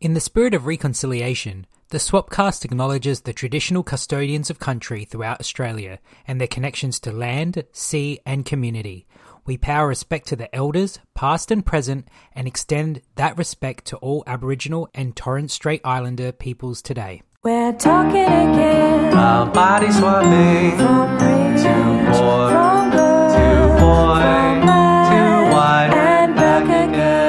In the spirit of reconciliation, the Swapcast acknowledges the traditional custodians of country throughout Australia and their connections to land, sea and community. We pay our respect to the elders, past and present, and extend that respect to all Aboriginal and Torres Strait Islander peoples today. We're talking again about body swapping. From rich, to poor, from good, to boy, from black, to white, and back again.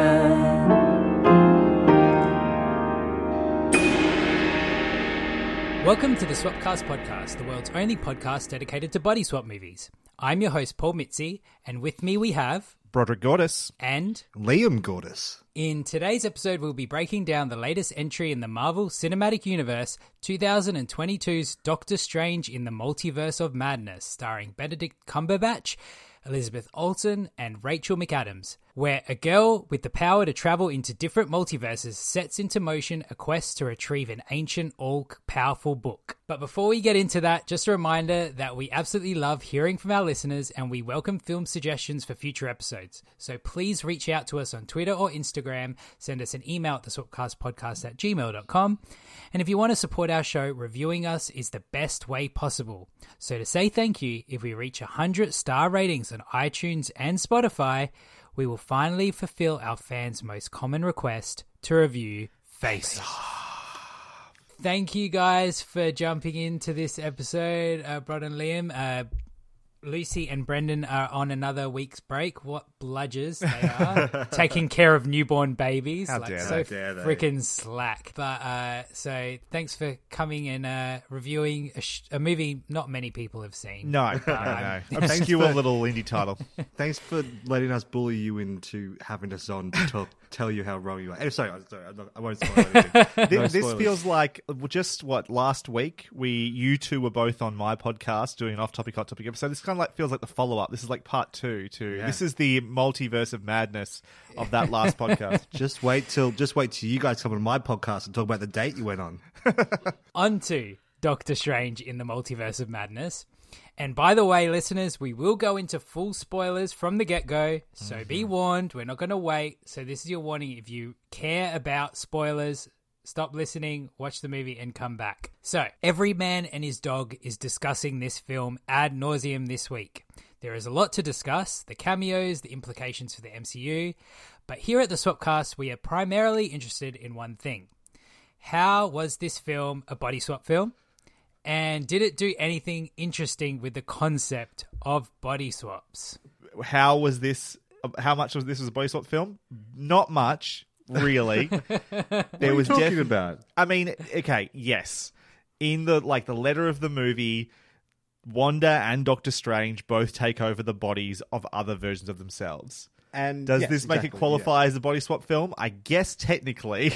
Welcome to the Swapcast podcast, the world's only podcast dedicated to body swap movies. I'm your host, Paul Mitzi, and with me we have... Broderick Gordis. And... Liam Gordis. In today's episode, we'll be breaking down the latest entry in the Marvel Cinematic Universe, 2022's Doctor Strange in the Multiverse of Madness, starring Benedict Cumberbatch, Elizabeth Olsen, and Rachel McAdams, where a girl with the power to travel into different multiverses sets into motion a quest to retrieve an ancient, all-powerful book. But before we get into that, just a reminder that we absolutely love hearing from our listeners and we welcome film suggestions for future episodes. So please reach out to us on Twitter or Instagram, send us an email at theswapcastpodcast@gmail.com. And if you want to support our show, reviewing us is the best way possible. So to say thank you, if we reach 100 star ratings on iTunes and Spotify, we will finally fulfill our fans' most common request to review Face Off. Thank you guys for jumping into this episode, Brod and Liam. Lucy and Brendan are on another week's break. What bludgers they are. Taking care of newborn babies. How like dare so they. freaking slack. But so thanks for coming and reviewing a movie not many people have seen. No. Obscure little indie title. Thanks for letting us bully you into having us on to tell you how wrong you are. Sorry, I won't spoil anything. This feels like just last week you two were both on my podcast doing an off-topic, hot topic episode. This kind of feels like the follow-up. This is like part 2 to This is the multiverse of madness of that last podcast. Just wait till you guys come on my podcast and talk about the date you went on. On to Doctor Strange in the Multiverse of Madness. And by the way, listeners, we will go into full spoilers from the get-go, so be warned, we're not going to wait. So this is your warning. If you care about spoilers, stop listening, watch the movie, and come back. So, every man and his dog is discussing this film ad nauseum this week. There is a lot to discuss, the cameos, the implications for the MCU, but here at the Swapcast, we are primarily interested in one thing. How was this film a body swap film? And did it do anything interesting with the concept of body swaps? How much was this a body swap film? Not much, really. What are you talking about? I mean, okay, yes. In the letter of the movie, Wanda and Doctor Strange both take over the bodies of other versions of themselves. And does this make it qualify as a body swap film? I guess technically.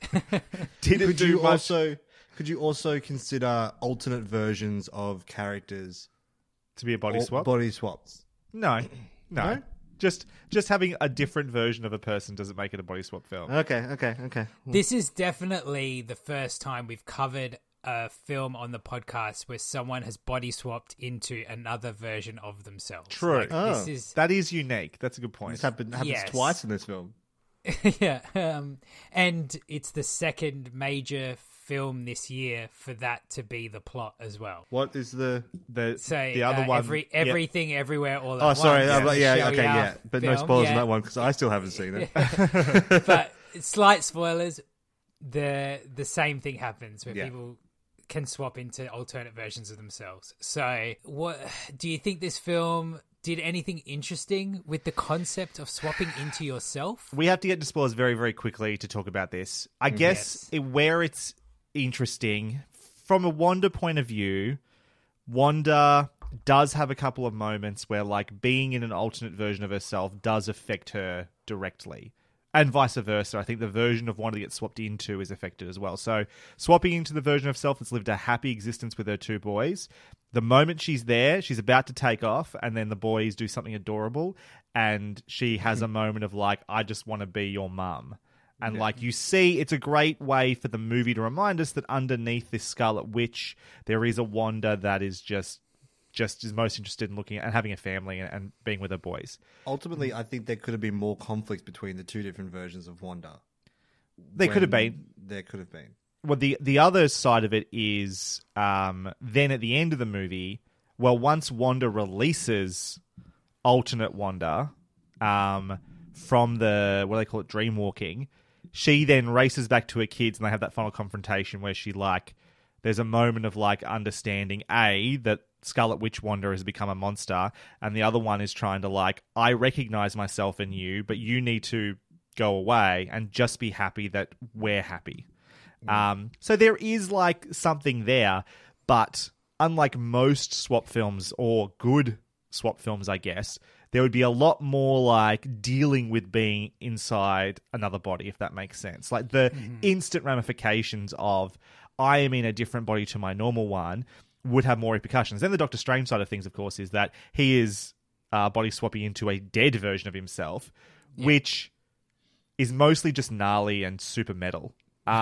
Could you also consider alternate versions of characters to be a body swap? Body swaps? No. Just having a different version of a person doesn't make it a body swap film. Okay. This is definitely the first time we've covered a film on the podcast where someone has body swapped into another version of themselves. True. That is unique. That's a good point. This happens twice in this film. Yeah. And it's the second major film this year for that to be the plot as well. What is the other one? Everything, everywhere, all at once. Oh, sorry. Yeah. But no spoilers on that one because I still haven't seen it. But slight spoilers. The same thing happens where people can swap into alternate versions of themselves. So, what do you think this film did anything interesting with the concept of swapping into yourself? We have to get to spoilers very, very quickly to talk about this. I guess where it's interesting, from a Wanda point of view, Wanda does have a couple of moments where being in an alternate version of herself does affect her directly. And vice versa. I think the version of Wanda that gets swapped into is affected as well. So swapping into the version of self that's lived a happy existence with her two boys, the moment she's there, she's about to take off, and then the boys do something adorable, and she has a moment of I just want to be your mum. And you see, it's a great way for the movie to remind us that underneath this Scarlet Witch, there is a Wanda that is just is most interested in looking at and having a family and being with her boys. Ultimately, I think there could have been more conflict between the two different versions of Wanda. They could have when been. There could have been. Well, the other side of it is then at the end of the movie, well, once Wanda releases alternate Wanda from the, what do they call it, dream walking, she then races back to her kids and they have that final confrontation where she, like, there's a moment of, like, understanding, A, that Scarlet Witch Wanda has become a monster, and the other one is trying to, like, I recognize myself in you, but you need to go away and just be happy that we're happy. So there is, like, something there, but unlike most swap films, or good swap films, I guess, there would be a lot more, like, dealing with being inside another body, if that makes sense. Like, the instant ramifications of, I am in a different body to my normal one, would have more repercussions. Then the Doctor Strange side of things, of course, is that he is body swapping into a dead version of himself, which is mostly just gnarly and super metal.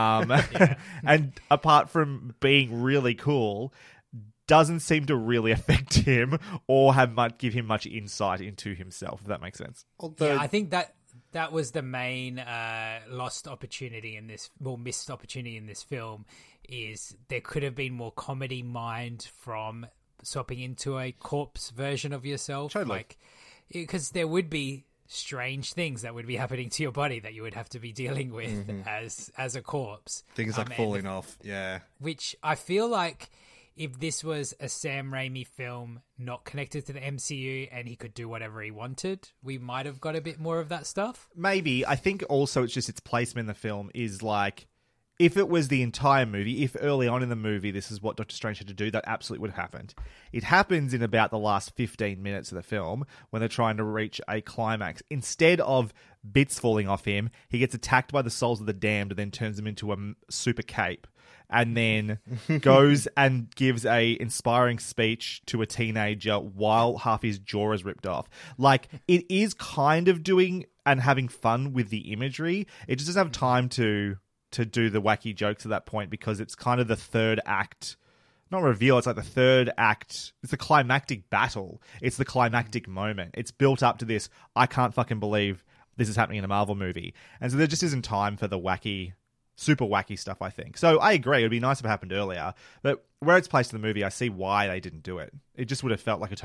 And apart from being really cool, doesn't seem to really affect him or give him much insight into himself, if that makes sense. Yeah, I think that was the main missed opportunity in this film, is there could have been more comedy mined from swapping into a corpse version of yourself. Totally. Like, because there would be strange things that would be happening to your body that you would have to be dealing with as a corpse. Things like falling off, yeah. Which I feel like if this was a Sam Raimi film not connected to the MCU and he could do whatever he wanted, we might have got a bit more of that stuff. Maybe. I think also it's just its placement in the film is like, if it was the entire movie, if early on in the movie this is what Doctor Strange had to do, that absolutely would have happened. It happens in about the last 15 minutes of the film when they're trying to reach a climax. Instead of bits falling off him, he gets attacked by the souls of the damned and then turns them into a super cape. And then goes and gives a inspiring speech to a teenager while half his jaw is ripped off. Like, it is kind of doing and having fun with the imagery. It just doesn't have time to do the wacky jokes at that point because it's kind of the third act. Not reveal, it's like the third act. It's the climactic battle. It's the climactic moment. It's built up to this, I can't fucking believe this is happening in a Marvel movie. And so there just isn't time for the wacky, super wacky stuff, I think. So I agree, it would be nice if it happened earlier. But where it's placed in the movie, I see why they didn't do it. It just would have felt like a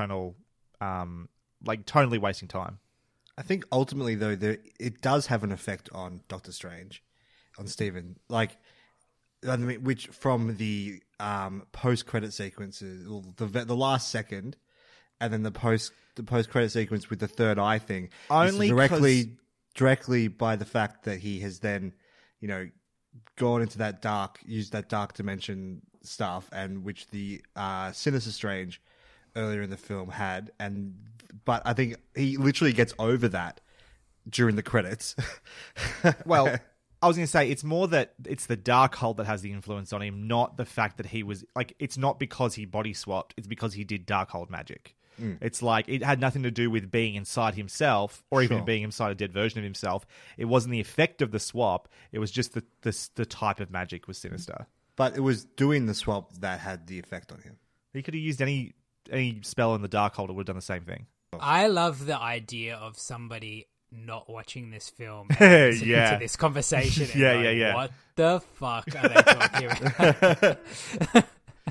tonally wasting time. I think ultimately, though, it does have an effect on Doctor Strange, on Stephen. Like, I mean, which from the post-credit sequences, the last second, and then the post-credit sequence with the third eye thing, only directly by the fact that he has then, you know, gone into used that dark dimension stuff, and which the Sinister Strange earlier in the film had, but I think he literally gets over that during the credits. Well, I was going to say, it's more that it's the Darkhold that has the influence on him, not the fact that he was, like, it's not because he body swapped, it's because he did Darkhold magic. It's like, it had nothing to do with being inside himself, or even being inside a dead version of himself. It wasn't the effect of the swap, it was just the type of magic was sinister. But it was doing the swap that had the effect on him. He could have used any spell in the Darkhold, it would have done the same thing. I love the idea of somebody not watching this film and listening to this conversation and going, what the fuck are they talking about?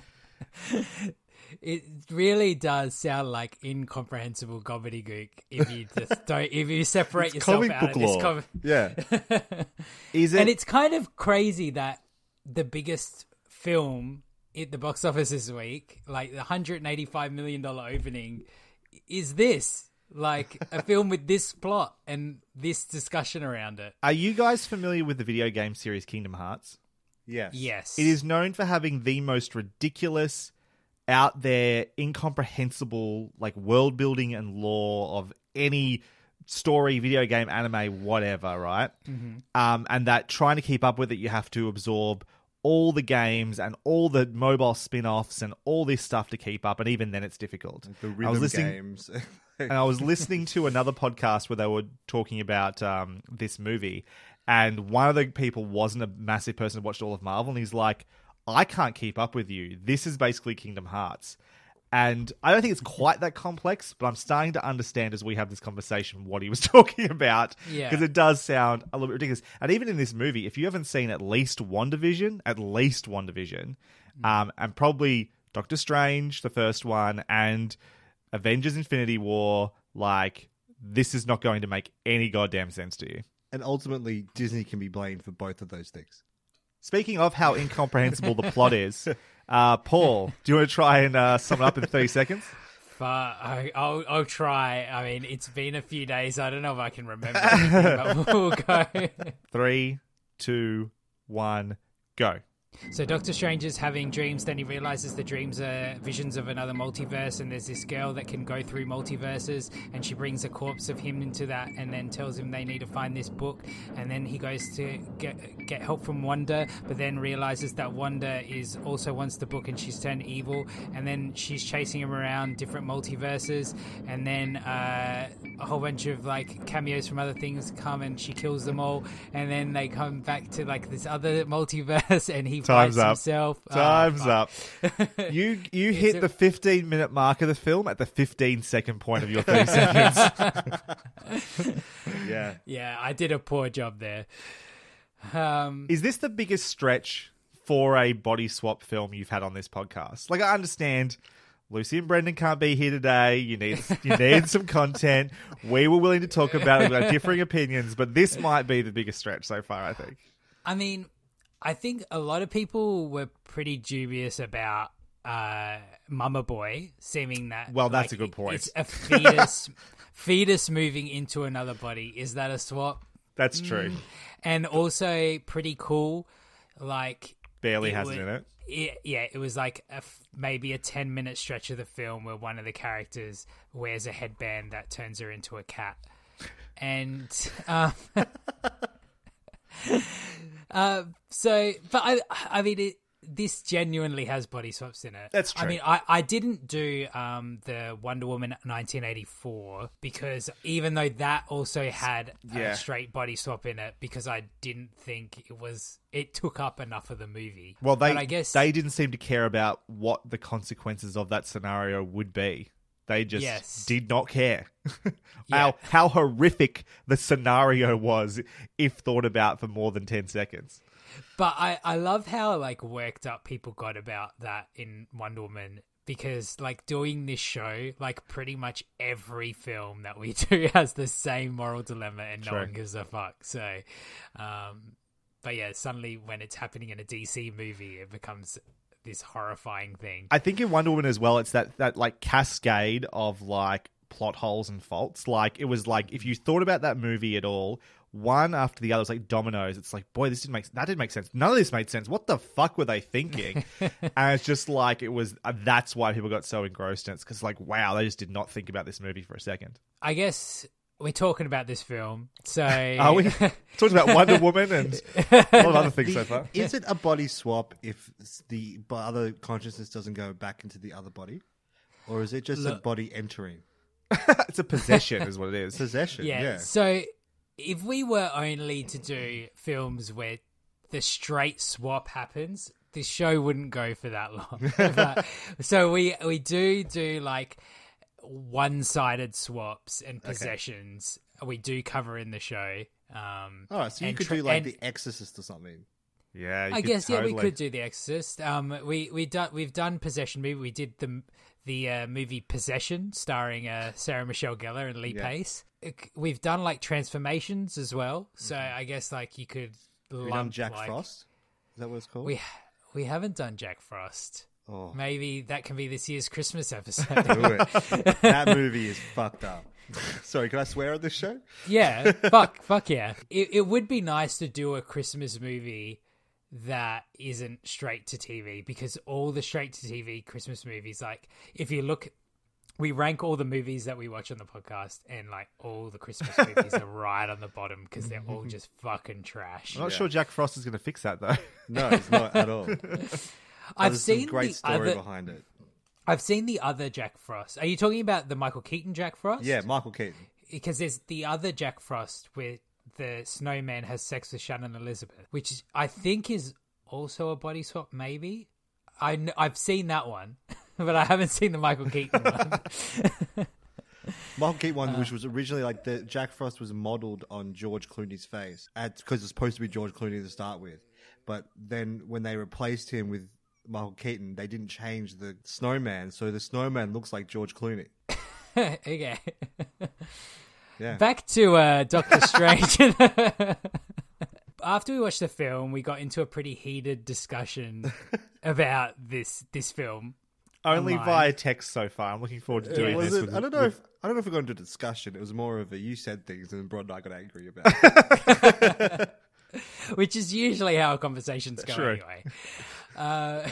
It really does sound like incomprehensible gobbledygook if you separate yourself out of this Is it? And it's kind of crazy that the biggest film at the box office this week, like the $185 million opening, is this. Like, a film with this plot and this discussion around it. Are you guys familiar with the video game series Kingdom Hearts? Yes. It is known for having the most ridiculous, out there, incomprehensible, like, world building and lore of any story, video game, anime, whatever, right? Mm-hmm. And that trying to keep up with it, you have to absorb all the games and all the mobile spin-offs and all this stuff to keep up, and even then it's difficult. The rhythm games. And I was listening to another podcast where they were talking about this movie, and one of the people wasn't a massive person who watched all of Marvel, and he's like, I can't keep up with you. This is basically Kingdom Hearts. And I don't think it's quite that complex, but I'm starting to understand as we have this conversation what he was talking about. Yeah. Because it does sound a little bit ridiculous. And even in this movie, if you haven't seen at least WandaVision, and probably Doctor Strange, the first one, and Avengers Infinity War, like, this is not going to make any goddamn sense to you. And ultimately, Disney can be blamed for both of those things. Speaking of how incomprehensible the plot is, Paul, do you want to try and sum it up in 30 seconds? I'll try. I mean, it's been a few days. I don't know if I can remember anything, but we'll go. 3, 2, 1, go. So Doctor Strange is having dreams, then he realizes the dreams are visions of another multiverse, and there's this girl that can go through multiverses, and she brings a corpse of him into that, and then tells him they need to find this book, and then he goes to get help from Wanda, but then realizes that Wanda is also wants the book, and she's turned evil, and then she's chasing him around different multiverses, and then a whole bunch of like cameos from other things come, and she kills them all, and then they come back to like this other multiverse, and he Time's fights up. himself. Time's fuck. up. You hit the 15-minute mark of the film at the 15-second point of your 30 seconds. Yeah. Yeah, I did a poor job there. Is this the biggest stretch for a body swap film you've had on this podcast? Like, I understand Lucy and Brendan can't be here today. You need some content. We were willing to talk about it. We've got differing opinions, but this might be the biggest stretch so far, I think. I mean, I think a lot of people were pretty dubious about Mama Boy, seeming that... Well, that's a good point. It's a fetus moving into another body. Is that a swap? That's true. And also pretty cool, like... Barely has it in it. It was like maybe a 10-minute stretch of the film where one of the characters wears a headband that turns her into a cat. And... I mean, this genuinely has body swaps in it. That's true. I mean, I didn't do the Wonder Woman 1984 because even though that also had a straight body swap in it, because I didn't think it took up enough of the movie. Well, But I guess they didn't seem to care about what the consequences of that scenario would be. They just did not care. Yeah. How horrific the scenario was if thought about for more than 10 seconds. But I love how like worked up people got about that in Wonder Woman, because like doing this show, like pretty much every film that we do has the same moral dilemma and no one gives a fuck. So, but yeah, suddenly when it's happening in a DC movie, it becomes this horrifying thing. I think in Wonder Woman as well, it's that like cascade of like plot holes and faults. Like it was like if you thought about that movie at all, one after the other, it's like dominoes. It's like, boy, that didn't make sense. None of this made sense. What the fuck were they thinking? And it's just like it was. That's why people got so engrossed in it, because like, wow, they just did not think about this movie for a second. I guess we're talking about this film, so are we talking about Wonder Woman and a lot of other things so far? Is it a body swap if the other consciousness doesn't go back into the other body? Or is it just a body entering? It's a possession is what it is. Possession, yeah. So if we were only to do films where the straight swap happens, this show wouldn't go for that long. But, so we do like one-sided swaps and possessions. We do cover in the show. All right, so you could do like The Exorcist or something. Yeah, I guess we could do The Exorcist. We've done Possession movie. We did the movie Possession, starring Sarah Michelle Gellar and Lee Pace. We've done like Transformations as well. So I guess like you could lump Jack Frost. Is that what it's called? We haven't done Jack Frost. Oh. Maybe that can be this year's Christmas episode. Do it. That movie is fucked up. Sorry, can I swear on this show? Yeah, fuck yeah. It would be nice to do a Christmas movie that isn't straight to TV, because all the straight to TV Christmas movies, like if you look, we rank all the movies that we watch on the podcast, and like all the Christmas movies are right on the bottom because they're all just fucking trash. I'm not sure Jack Frost is going to fix that though. No, it's not at all. I've seen some great story behind it. I've seen the other Jack Frost. Are you talking about the Michael Keaton Jack Frost? Yeah, Michael Keaton. Because there's the other Jack Frost where the snowman has sex with Shannon Elizabeth, which I think is also a body swap, maybe. I've seen that one. but I haven't seen the Michael Keaton one. Michael Keaton one, which was originally like the Jack Frost was modelled on George Clooney's face, because it's supposed to be George Clooney to start with. But then when they replaced him with Michael Keaton, they didn't change the snowman, so the snowman looks like George Clooney. Okay. Yeah. Back to Doctor Strange. After we watched the film, we got into a pretty heated discussion about this film. Only online. via text so far. I'm looking forward to doing Was this. it, I don't know if we got into a discussion. It was more of a you said things and Brod and I got angry about it. Which is usually how conversations go True. anyway.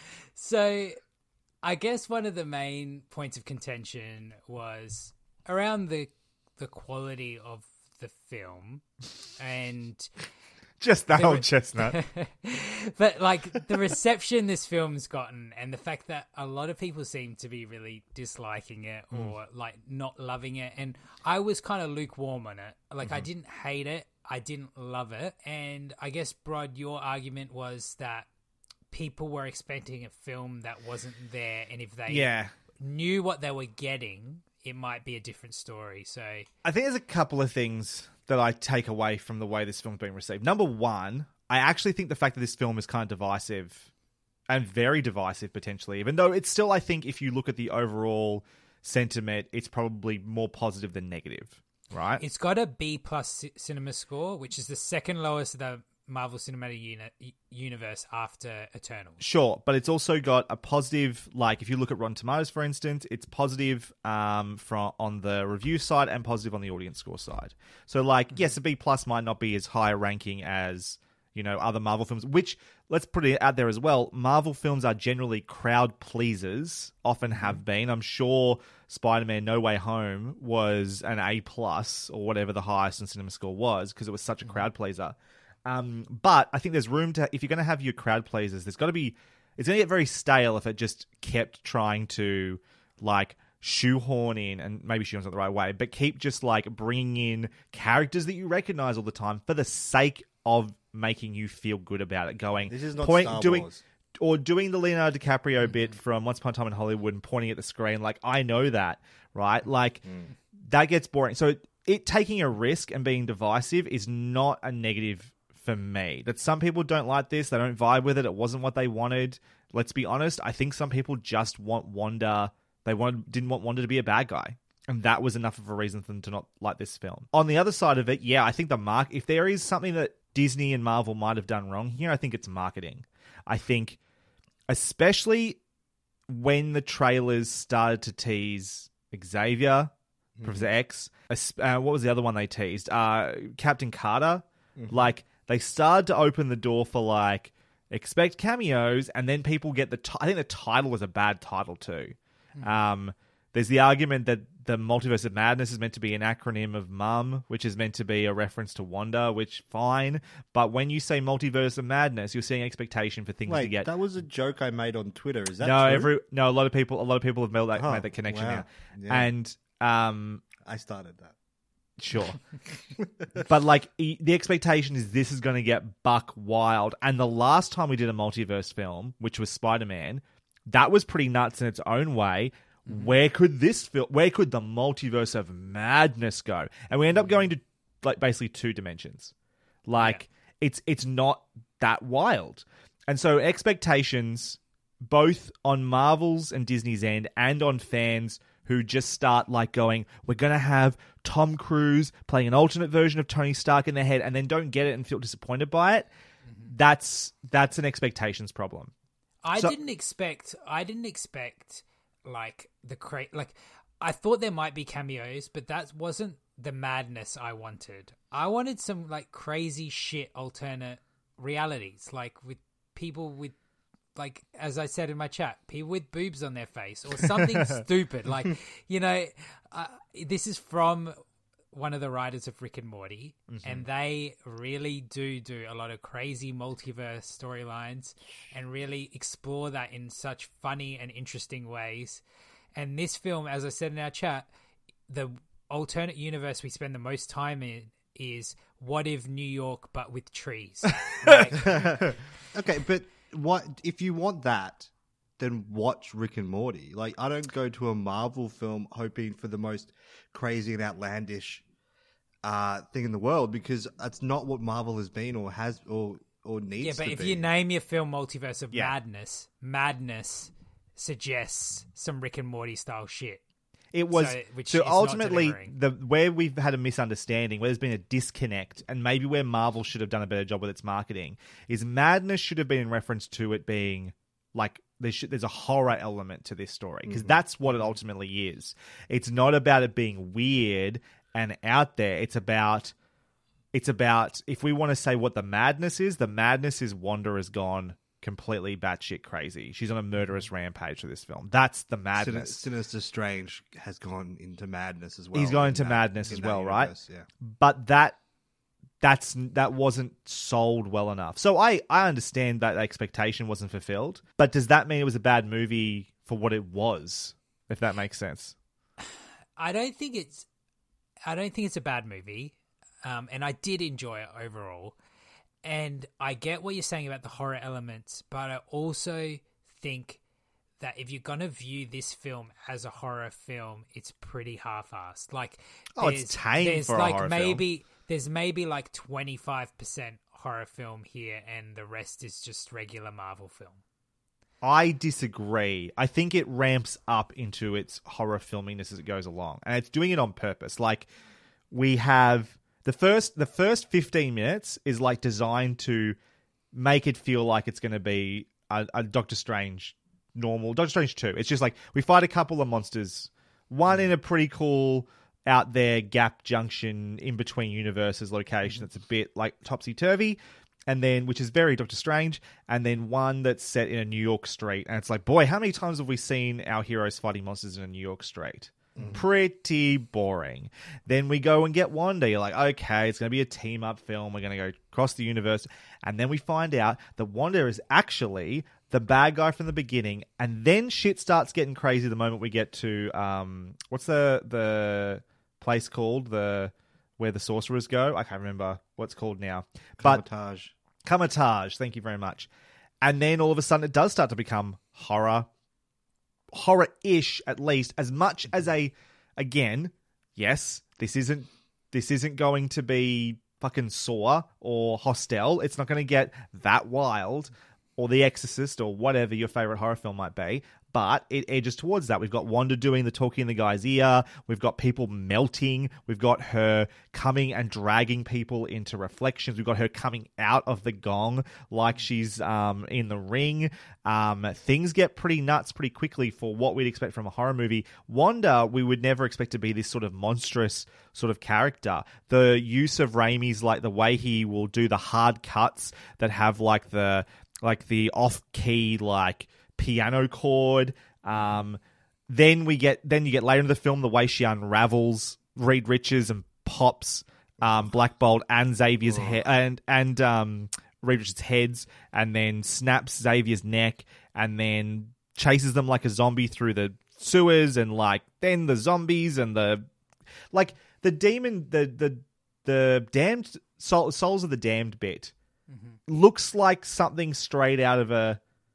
So I guess one of the main points of contention was around the quality of the film and Just that old chestnut. but like the reception this film's gotten and the fact that a lot of people seem to be really disliking it or like not loving it, and I was kind of lukewarm on it. Like I didn't hate it, I didn't love it, and I guess Brod, your argument was that people were expecting a film that wasn't there, and if they knew what they were getting, it might be a different story. So I think there's a couple of things that I take away from the way this film's been received. Number one, I actually think the fact that this film is kind of divisive and very divisive potentially, even though it's still, I think if you look at the overall sentiment, it's probably more positive than negative, right? it's got a B+ cinema score, which is the second lowest of the Marvel Cinematic Universe after Eternals. Sure, but it's also got a positive, like if you look at Rotten Tomatoes, for instance, it's positive from on the review side and positive on the audience score side. So like, yes, a B+ might not be as high a ranking as, you know, other Marvel films, which, let's put it out there as well, Marvel films are generally crowd pleasers, often have been. I'm sure Spider-Man No Way Home was an A+ or whatever the highest in cinema score was, because it was such a crowd pleaser. But I think there's room to, if you're going to have your crowd pleasers, it's going to get very stale if it just kept trying to like shoehorn in, and maybe shoehorn's not the right way, but keep just like bringing in characters that you recognize all the time for the sake of making you feel good about it. Going, This is not Star Wars. Or doing the Leonardo DiCaprio bit from Once Upon a Time in Hollywood and pointing at the screen like, I know that, right? Like, that gets boring. So it taking a risk and being divisive is not a negative for me. That some people don't like this, they don't vibe with it, it wasn't what they wanted. Let's be honest, I think some people just want Wanda, didn't want Wanda to be a bad guy. And that was enough of a reason for them to not like this film. On the other side of it, yeah, I think if there is something that Disney and Marvel might have done wrong here, I think it's marketing. I think, especially when the trailers started to tease Xavier, Professor X, what was the other one they teased? Captain Carter. Like, they started to open the door for, like, expect cameos, and then people get I think the title was a bad title, too. There's the argument that the Multiverse of Madness is meant to be an acronym of MUM, which is meant to be a reference to Wanda, which, fine. But when you say Multiverse of Madness, you're seeing expectation for things to get... that was a joke I made on Twitter. Is that true? A lot of people have made that connection wow. now. Yeah. And... I started that. Sure. But like the expectation is this is going to get buck wild. And the last time we did a multiverse film, which was Spider-Man, that was pretty nuts in its own way. Where could the Multiverse of Madness go? And we end up going to like basically two dimensions. Like it's not that wild. And so expectations both on Marvel's and Disney's end and on fans who just start like going, we're going to have Tom Cruise playing an alternate version of Tony Stark in their head, and then don't get it and feel disappointed by it. That's an expectations problem. I didn't expect like I thought there might be cameos, but that wasn't the madness I wanted. I wanted some like crazy shit alternate realities, like with people with, like, as I said in my chat, people with boobs on their face or something stupid. Like, you know, this is from one of the writers of Rick and Morty, and they really do a lot of crazy multiverse storylines and really explore that in such funny and interesting ways. And this film, as I said in our chat, the alternate universe we spend the most time in is What If New York but with trees. Like, Okay, but what if you want that? then watch Rick and Morty. Like, I don't go to a Marvel film hoping for the most crazy and outlandish thing in the world, because that's not what Marvel has been or has or needs Yeah, to but be. if you name your film Multiverse of Yeah. Madness suggests some Rick and Morty style shit. It was which so is not ultimately delivering. where we've had a misunderstanding, where there's been a disconnect, and maybe where Marvel should have done a better job with its marketing, is Madness should have been in reference to it being like there's a horror element to this story, because that's what it ultimately is. It's not about it being weird and out there. It's about if we want to say what the madness is Wanda has gone completely batshit crazy. She's on a murderous rampage for this film. That's the madness. Sinister Strange has gone into madness as well. He's gone in into that- madness in as that well, universe, right? Yeah. But that wasn't sold well enough. So I understand that expectation wasn't fulfilled, but does that mean it was a bad movie for what it was? If that makes sense. I don't think it's a bad movie, and I did enjoy it overall. And I get what you're saying about the horror elements, but I also think that if you're gonna view this film as a horror film, it's pretty half-assed. Like, It's tame for a horror film. There's maybe like 25% horror film here, and the rest is just regular Marvel film. I disagree. I think it ramps up into its horror filminess as it goes along, and it's doing it on purpose. Like, we have the first 15 minutes is like designed to make it feel like it's going to be a Doctor Strange normal Doctor Strange 2. It's just like we fight a couple of monsters, one in a pretty cool out there gap junction in between universes location that's a bit like topsy-turvy, and then which is very Doctor Strange, and then one that's set in a New York street, and it's like, boy, how many times have we seen our heroes fighting monsters in a New York street? Pretty boring. Then we go and get Wanda. You're like, okay, it's going to be a team up film. We're going to go across the universe, and then we find out that Wanda is actually the bad guy from the beginning, and then shit starts getting crazy the moment we get to what's the place called, where the sorcerers go? I can't remember what it's called now. But Kamatage, thank you very much. And then all of a sudden it does start to become horror-ish, at least, as much as again, yes, this isn't going to be fucking Saw or Hostel. It's not going to get that wild, or The Exorcist, or whatever your favorite horror film might be, but it edges towards that. We've got Wanda doing the talking in the guy's ear. We've got people melting. We've got her coming and dragging people into reflections. We've got her coming out of the gong like she's in the ring. Things get pretty nuts pretty quickly for what we'd expect from a horror movie. Wanda, we would never expect to be this sort of monstrous sort of character. The use of Raimi's, like the way he will do the hard cuts that have like the off-key like piano chord. Then you get later in the film the way she unravels Reed Richards and pops Black Bolt and Xavier's head and Reed Richards' heads, and then snaps Xavier's neck, and then chases them like a zombie through the sewers, and like then the zombies and the demon, the damned souls of the damned bit looks like something straight out of a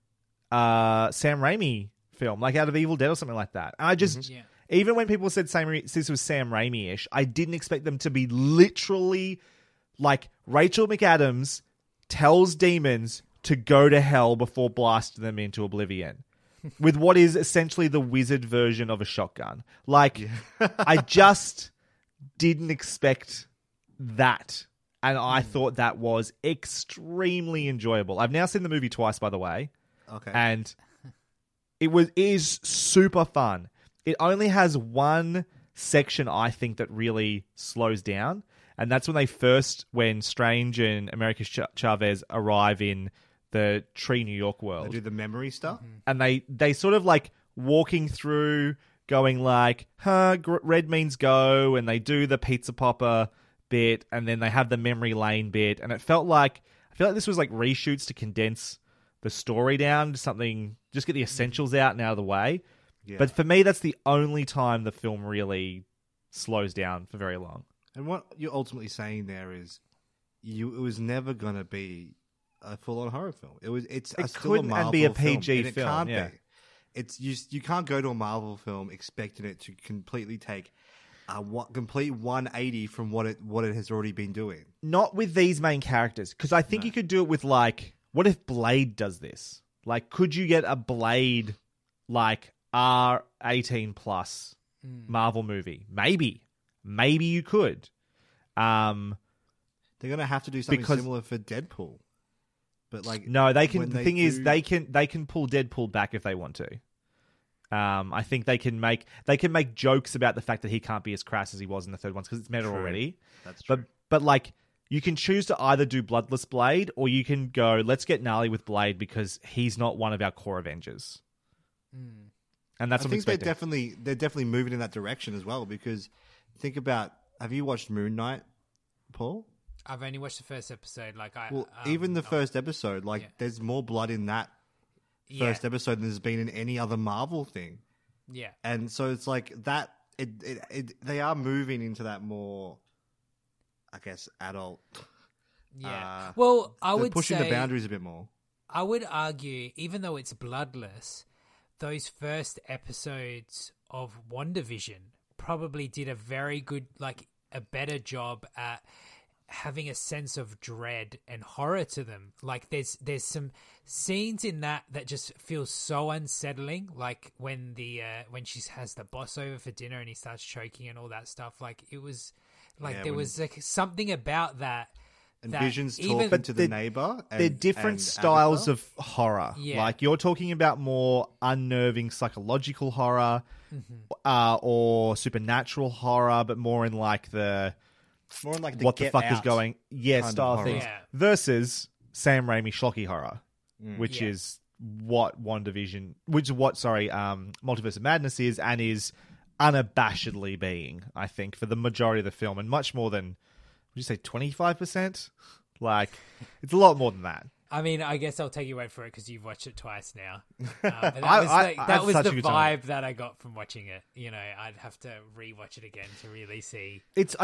Sam Raimi film, like out of Evil Dead or something like that. And I just, even when people said this was Sam Raimi-ish, I didn't expect them to be literally like Rachel McAdams tells demons to go to hell before blasting them into oblivion with what is essentially the wizard version of a shotgun. Like, I just didn't expect that. And I thought that was extremely enjoyable. I've now seen the movie twice, by the way. Okay. And it is super fun. It only has one section, I think, that really slows down. And that's when Strange and America Chavez arrive in the Tree New York world. They do the memory stuff? And they sort of like walking through, going like, red means go. And they do the pizza popper bit, and then they have the memory lane bit, and I feel like this was like reshoots to condense the story down to something, just get the essentials out and out of the way. Yeah. But for me, that's the only time the film really slows down for very long. And what you're ultimately saying there is, it was never going to be a full-on horror film. It's still a couldn't Marvel be a film, PG and it film, can't yeah. be. it's you can't go to a Marvel film expecting it to completely take a complete 180 from what it has already been doing. Not with these main characters, because I think you could do it with, like, what if Blade does this? Like, could you get a Blade, like, R18 plus Marvel movie? Maybe you could. They're going to have to do something Because- similar for Deadpool. But like, No, they can. when The they thing is, do- they can pull Deadpool back if they want to. I think they can make jokes about the fact that he can't be as crass as he was in the third ones because it's meta True. already. That's true. But like, you can choose to either do Bloodless Blade or you can go, let's get gnarly with Blade because he's not one of our core Avengers. And that's I what I'm think they're expecting. definitely moving in that direction as well. Because think about, have you watched Moon Knight, Paul? I've only watched the first episode. Like Well, even the first episode, like yeah. there's more blood in that first episode than there's been in any other Marvel thing. Yeah. And so it's like that. They are moving into that more, I guess, adult. Yeah. Well, I they're would pushing say, the boundaries a bit more. I would argue, even though it's bloodless, those first episodes of WandaVision probably did a very good, like a better job at having a sense of dread and horror to them. Like there's some scenes in that just feel so unsettling, like when she has the boss over for dinner and he starts choking and all that stuff. Like it was like Yeah, there when- was like something about that. And that Vision's even- talking to the they're- neighbor. They're different styles of horror. Yeah. Like you're talking about more unnerving psychological horror, or supernatural horror, but more in like the more in like the what the Get fuck is Out going, kind of style horror. things, Yeah. versus Sam Raimi schlocky horror, which Yeah. is what WandaVision, Multiverse of Madness is, and is unabashedly being, I think, for the majority of the film, and much more than, would you say 25%? Like, it's a lot more than that. I mean, I guess I'll take your word for it because you've watched it twice now. But that I- was, I- like, I that had was such the a good time. vibe that I got from watching it. You know, I'd have to rewatch it again to really see.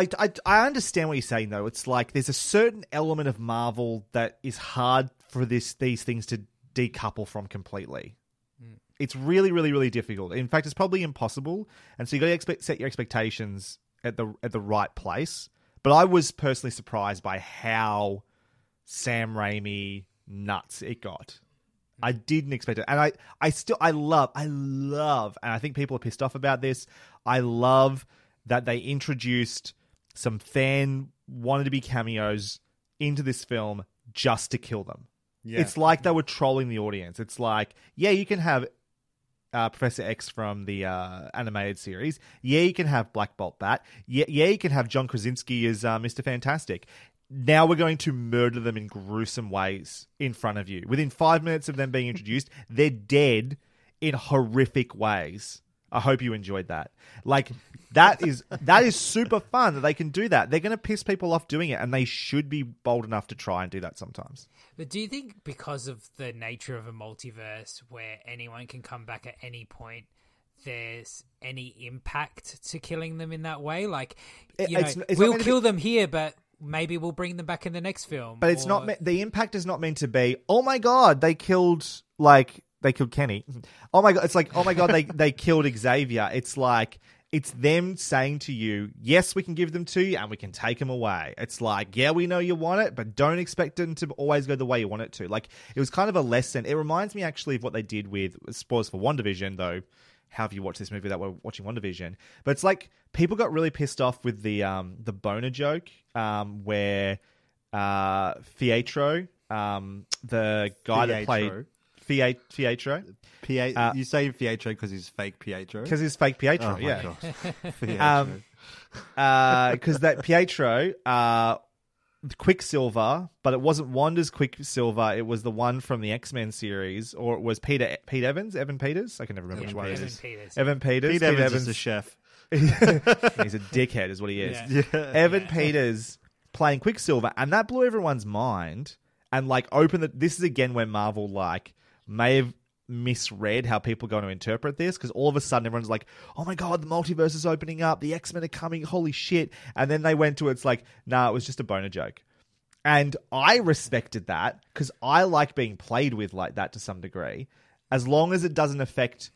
I understand what you're saying though. It's like there's a certain element of Marvel that is hard for these things to decouple from completely. It's really, really, really difficult. In fact, it's probably impossible. And so you got to set your expectations at the right place. But I was personally surprised by how Sam Raimi nuts it got. I didn't expect it. And I love, and I think people are pissed off about this, I love that they introduced some fan wanted to be cameos into this film just to kill them. Yeah. It's like they were trolling the audience. It's like, yeah, you can have Professor X from the animated series. Yeah, you can have Black Bolt Bat. Yeah, you can have John Krasinski as Mr. Fantastic. Now we're going to murder them in gruesome ways in front of you. Within 5 minutes of them being introduced, they're dead in horrific ways. I hope you enjoyed that. Like, that is super fun that they can do that. They're going to piss people off doing it, and they should be bold enough to try and do that sometimes. But do you think because of the nature of a multiverse where anyone can come back at any point, there's any impact to killing them in that way? Like, It's not we'll meant to kill them here, but maybe we'll bring them back in the next film. But it's or- not the impact is not meant to be, oh my god, they killed Kenny. Oh my god, it's like, oh my god, they killed Xavier. It's like, it's them saying to you, yes, we can give them to you and we can take them away. It's like, yeah, we know you want it, but don't expect them to always go the way you want it to. Like, it was kind of a lesson. It reminds me actually of what they did with, spoilers for WandaVision, though. How have you watched this movie that we're watching WandaVision? But it's like, people got really pissed off with the boner joke, where Pietro, the guy that played Pietro, you say Pietro because he's fake Pietro? because he's fake Pietro, Oh my yeah. gosh. Pietro. Because that Pietro, Quicksilver, but it wasn't Wanda's Quicksilver. It was the one from the X-Men series, or it was Pete Evans, Evan Peters. I can never remember which one it Evan is. Peters. Evan Peters. Pete Evans is the chef. He's a dickhead, is what he is. Yeah. Evan Peters playing Quicksilver, and that blew everyone's mind. And like, this is again where Marvel like may have misread how people are going to interpret this, because all of a sudden everyone's like, oh my god, the multiverse is opening up, the X-Men are coming, holy shit. And then they went to it's like, nah, it was just a boner joke. And I respected that because I like being played with like that to some degree, as long as it doesn't affect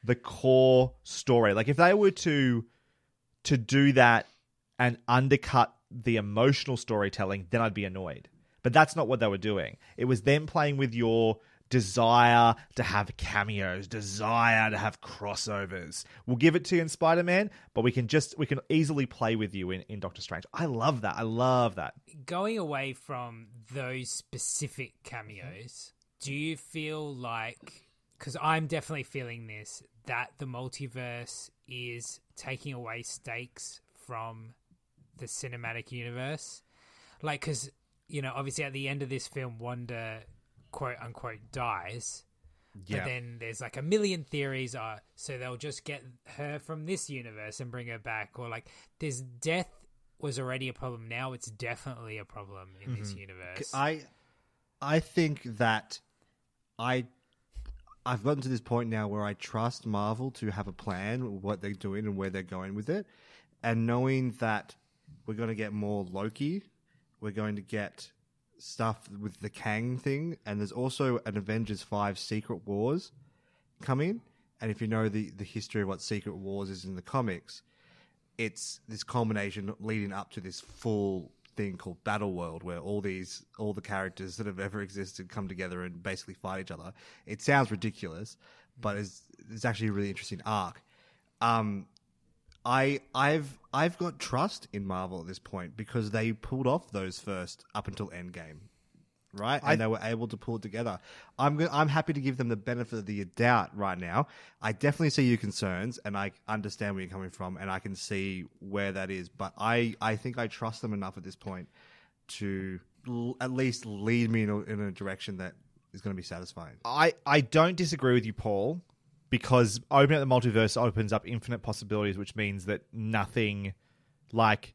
the core story. Like if they were to do that and undercut the emotional storytelling, then I'd be annoyed. But that's not what they were doing. It was them playing with your desire to have cameos, desire to have crossovers. We'll give it to you in Spider-Man, but we can easily play with you in Doctor Strange. I love that. I love that. Going away from those specific cameos, do you feel like, because I'm definitely feeling this, that the multiverse is taking away stakes from the cinematic universe? Like, because, you know, obviously at the end of this film, Wanda quote unquote dies, but then there's like a million theories, so they'll just get her from this universe and bring her back, or like this death was already a problem, now it's definitely a problem in this universe. I think that I've gotten to this point now where I trust Marvel to have a plan, what they're doing and where they're going with it, and knowing that we're going to get more Loki, we're going to get stuff with the Kang thing, and there's also an Avengers 5 Secret Wars coming. And if you know the history of what Secret Wars is in the comics, it's this culmination leading up to this full thing called Battle World, where all the characters that have ever existed come together and basically fight each other. It sounds ridiculous, but it's actually a really interesting arc. I've got trust in Marvel at this point because they pulled off those first up until Endgame, right? And they were able to pull it together. I'm happy to give them the benefit of the doubt right now. I definitely see your concerns, and I understand where you're coming from, and I can see where that is. But I think I trust them enough at this point to at least lead me in a direction that is going to be satisfying. I don't disagree with you, Paul, because opening up the multiverse opens up infinite possibilities, which means that nothing, like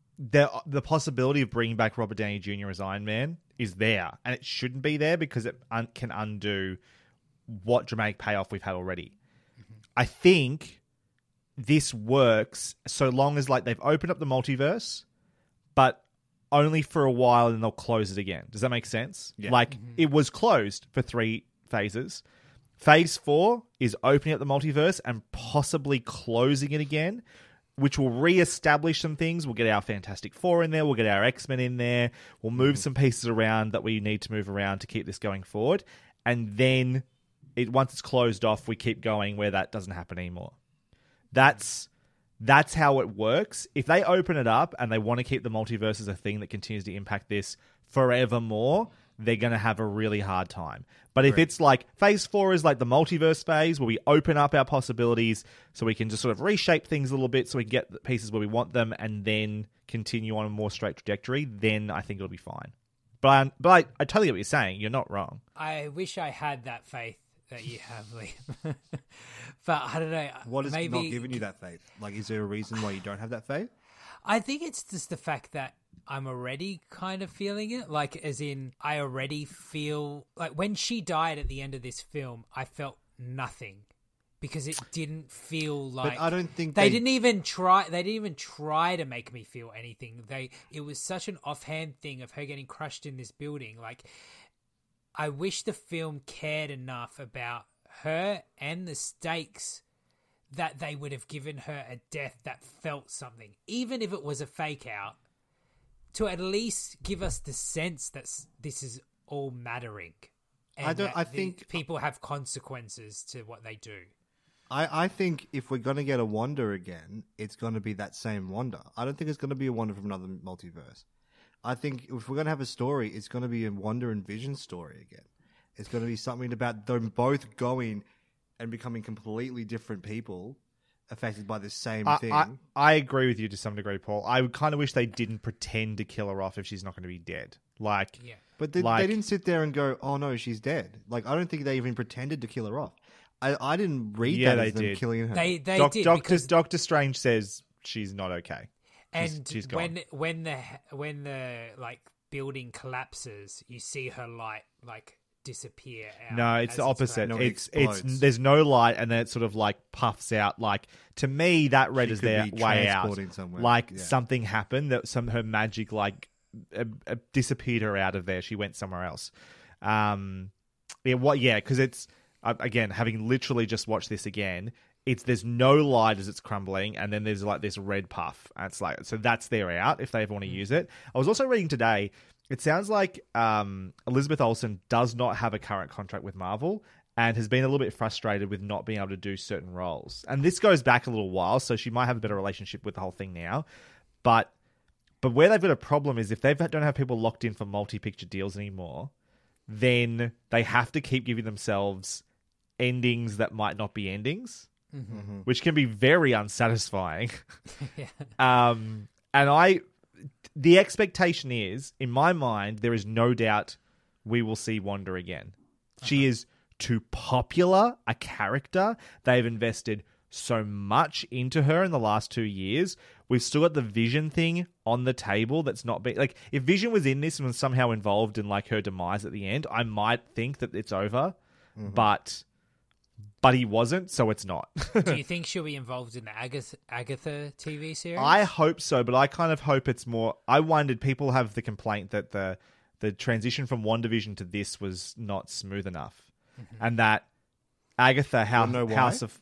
the possibility of bringing back Robert Downey Jr. as Iron Man is there, and it shouldn't be there because it can undo what dramatic payoff we've had already. I think this works so long as like they've opened up the multiverse, but only for a while, and they'll close it again. Does that make sense? Yeah. Like it was closed for 3 phases. Phase 4 is opening up the multiverse and possibly closing it again, which will re-establish some things. We'll get our Fantastic Four in there. We'll get our X-Men in there. We'll move some pieces around that we need to move around to keep this going forward. And then once it's closed off, we keep going where that doesn't happen anymore. That's how it works. If they open it up and they want to keep the multiverse as a thing that continues to impact this forevermore, they're going to have a really hard time. But if it's like phase 4 is like the multiverse phase where we open up our possibilities so we can just sort of reshape things a little bit so we can get the pieces where we want them and then continue on a more straight trajectory, then I think it'll be fine. But I totally get what you're saying. You're not wrong. I wish I had that faith that you have, Liam. But I don't know. What is maybe not giving you that faith? Like, is there a reason why you don't have that faith? I think it's just the fact that I'm already kind of feeling it. Like, as in, I already feel... Like, when she died at the end of this film, I felt nothing. Because it didn't feel like... But I don't think they didn't even try... They didn't even try to make me feel anything. It was such an offhand thing of her getting crushed in this building. Like, I wish the film cared enough about her and the stakes that they would have given her a death that felt something. Even if it was a fake out. To at least give us the sense that this is all mattering. And I think people have consequences to what they do. I think if we're going to get a Wanda again, it's going to be that same Wanda. I don't think it's going to be a Wanda from another multiverse. I think if we're going to have a story, it's going to be a Wanda and Vision story again. It's going to be something about them both going and becoming completely different people affected by the same thing. I agree with you to some degree, Paul. I would kind of wish they didn't pretend to kill her off if she's not going to be dead. Like, yeah. But they didn't sit there and go, "Oh no, she's dead." Like, I don't think they even pretended to kill her off. I didn't read that as them killing her. They did because Doctor Strange says she's not okay. And she's gone. when the like building collapses, you see her light like disappear out. No, it's the opposite. No, it's there's no light, and then it sort of like puffs out. Like, to me, that read as their way out. Somewhere. Like something happened that her magic like disappeared her out of there. She went somewhere else. Because it's again, having literally just watched this again, there's no light as it's crumbling, and then there's like this red puff. And it's like, so that's their out if they ever want to use it. I was also reading today, it sounds like Elizabeth Olsen does not have a current contract with Marvel and has been a little bit frustrated with not being able to do certain roles. And this goes back a little while, so she might have a better relationship with the whole thing now. But where they've got a problem is if they don't have people locked in for multi-picture deals anymore, then they have to keep giving themselves endings that might not be endings, which can be very unsatisfying. And the expectation is, in my mind, there is no doubt we will see Wanda again. She is too popular a character. They've invested so much into her in the last 2 years. We've still got the Vision thing on the table that's not been... Like, if Vision was in this and was somehow involved in, like, her demise at the end, I might think that it's over. But he wasn't, so it's not. Do you think she'll be involved in the Agatha TV series? I hope so, but I kind of hope it's more... I wondered, people have the complaint that the transition from WandaVision to this was not smooth enough. And that Agatha House of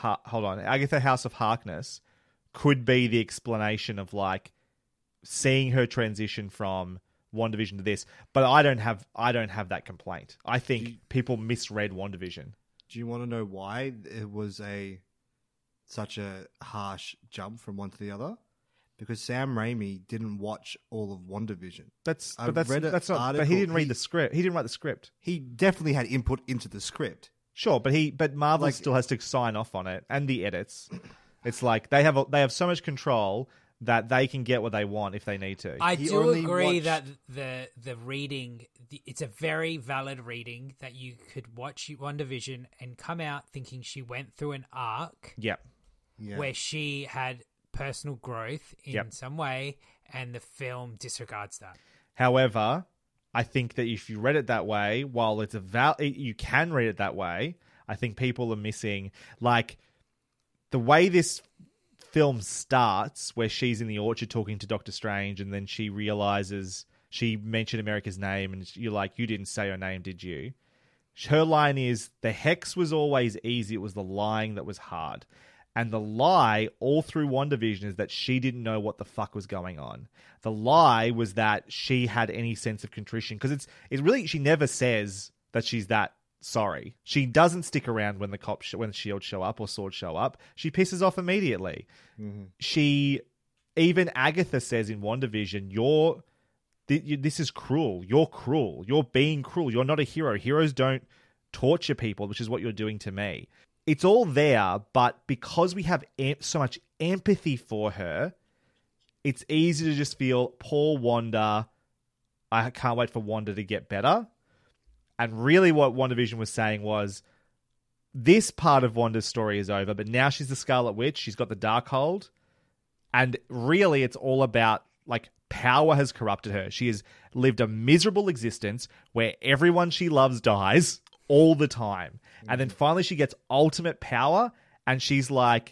Harkness could be the explanation of, like, seeing her transition from WandaVision to this. But I don't have that complaint. I think people misread WandaVision. Do you want to know why it was such a harsh jump from one to the other? Because Sam Raimi didn't watch all of WandaVision. But he didn't read the script. He didn't write the script. He definitely had input into the script. Sure, but Marvel still has to sign off on it and the edits. It's like they have so much control that they can get what they want if they need to. I do agree that the reading, it's a very valid reading that you could watch WandaVision and come out thinking she went through an arc where she had personal growth in some way, and the film disregards that. However, I think that if you read it that way, while it's you can read it that way, I think people are missing, like, the way this film starts, where she's in the orchard talking to Doctor Strange, and then she realizes she mentioned America's name, and you're like, you didn't say her name, did you? Her line is, the hex was always easy, it was the lying that was hard. And the lie all through WandaVision is that she didn't know what the fuck was going on. The lie was that she had any sense of contrition, because it's really, she never says that she's that sorry. She doesn't stick around when the cops, when SHIELD show up or SWORD show up. She pisses off immediately. Even Agatha says in WandaVision, this is cruel. You're cruel. You're being cruel. You're not a hero. Heroes don't torture people, which is what you're doing to me. It's all there, but because we have so much empathy for her, it's easy to just feel, poor Wanda, I can't wait for Wanda to get better. And really what WandaVision was saying was, this part of Wanda's story is over, but now she's the Scarlet Witch, she's got the Darkhold, and really it's all about, like, power has corrupted her. She has lived a miserable existence where everyone she loves dies all the time. And then finally she gets ultimate power, and she's like,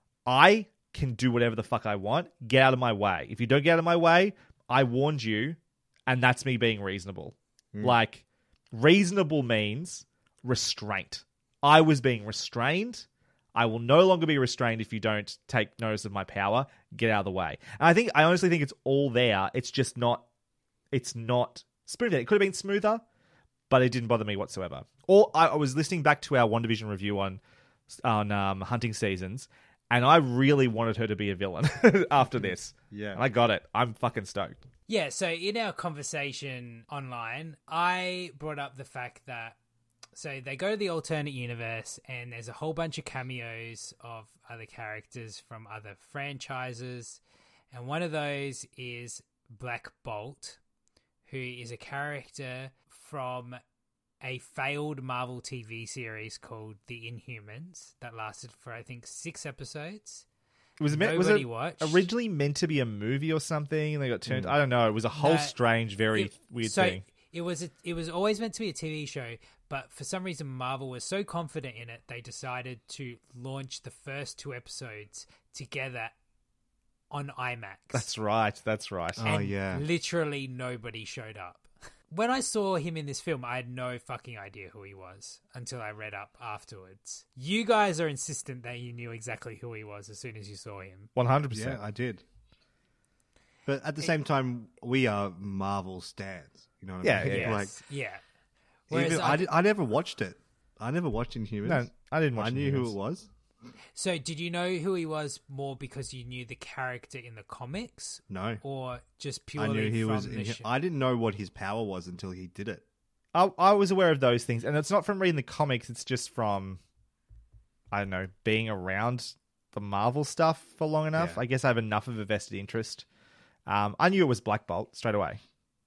I can do whatever the fuck I want. Get out of my way. If you don't get out of my way, I warned you, and that's me being reasonable. Like, reasonable means restraint. I was being restrained. I will no longer be restrained if you don't take notice of my power. Get out of the way. And I honestly think it's all there. It's just not, it's not smooth. It could have been smoother, but it didn't bother me whatsoever. Or I was listening back to our WandaVision review on Hunting Seasons, and I really wanted her to be a villain after this. Yeah. And I got it. I'm fucking stoked. Yeah, so in our conversation online, I brought up the fact that, so they go to the alternate universe, and there's a whole bunch of cameos of other characters from other franchises, and one of those is Black Bolt, who is a character from a failed Marvel TV series called The Inhumans that lasted for, I think, 6 episodes. Was it watched. Originally meant to be a movie or something, and they got turned... I don't know. It was a whole strange, very weird thing. It was always meant to be a TV show, but for some reason Marvel was so confident in it, they decided to launch the first 2 episodes together on IMAX. That's right. And literally nobody showed up. when I saw him in this film, I had no fucking idea who he was until I read up afterwards. You guys are insistent that you knew exactly who he was as soon as you saw him. 100%. Yeah, I did. But at the same time, we are Marvel stans. You know what I mean? Yeah. Like, Yeah. Whereas even, I never watched it. I never watched Inhumans. No, I didn't watch I knew who Inhumans. it was. So did you know who he was more because you knew the character in the comics? No. Or just I purely knew he from was. the show? I didn't know what his power was until he did it. I was aware of those things, and it's not from reading the comics. It's just from, I don't know, being around the Marvel stuff for long enough. Yeah. I guess I have enough of a vested interest. I knew it was Black Bolt straight away.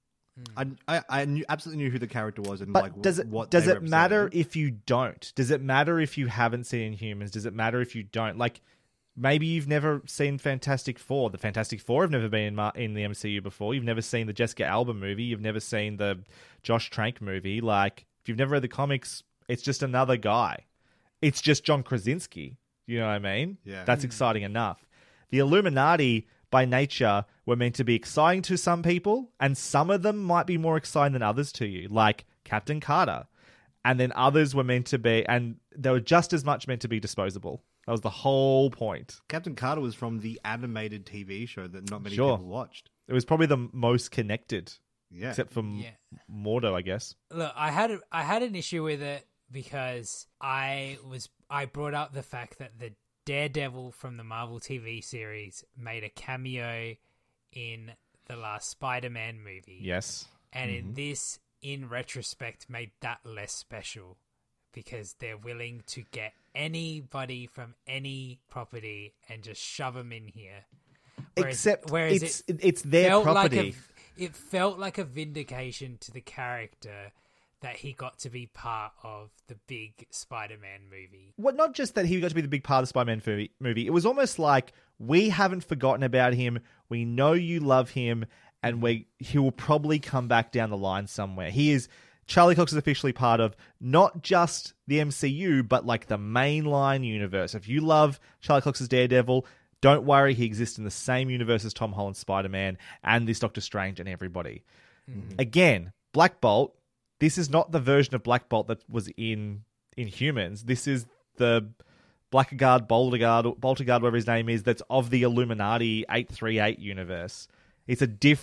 I knew, absolutely knew who the character was and But like does it what does they it matter represented. if you don't? Does it matter if you haven't seen Inhumans? Does it matter if you don't? Like, maybe you've never seen Fantastic Four. The Fantastic Four have never been in the MCU before. You've never seen the Jessica Alba movie. You've never seen the Josh Trank movie. Like, if you've never read the comics, it's just another guy. It's just John Krasinski. You know what I mean? Yeah. That's exciting enough. The Illuminati, by nature, were meant to be exciting to some people, and some of them might be more exciting than others to you, like Captain Carter. And then others were meant to be, and they were just as much meant to be disposable. That was the whole point. Captain Carter was from the animated TV show that not many Sure. people watched. It was probably the most connected, Yeah. except for Yeah. Mordo, I guess. Look, I had an issue with it because I brought up the fact that the Daredevil from the Marvel TV series made a cameo in the last Spider-Man movie. Yes. And in this, in retrospect, made that less special because they're willing to get anybody from any property and just shove them in here. Except whereas it's their felt property. it felt like a vindication to the character that he got to be part of the big Spider-Man movie. Well, not just that he got to be the big part of the Spider-Man movie. It was almost like, we haven't forgotten about him. We know you love him, and he will probably come back down the line somewhere. Charlie Cox is officially part of not just the MCU, but like the mainline universe. If you love Charlie Cox's Daredevil, don't worry, he exists in the same universe as Tom Holland's Spider-Man and this Doctor Strange and everybody. Again, Black Bolt, this is not the version of Black Bolt that was in Inhumans. This is the Blackguard, Bolterguard, whatever his name is, that's of the Illuminati 838 universe. It's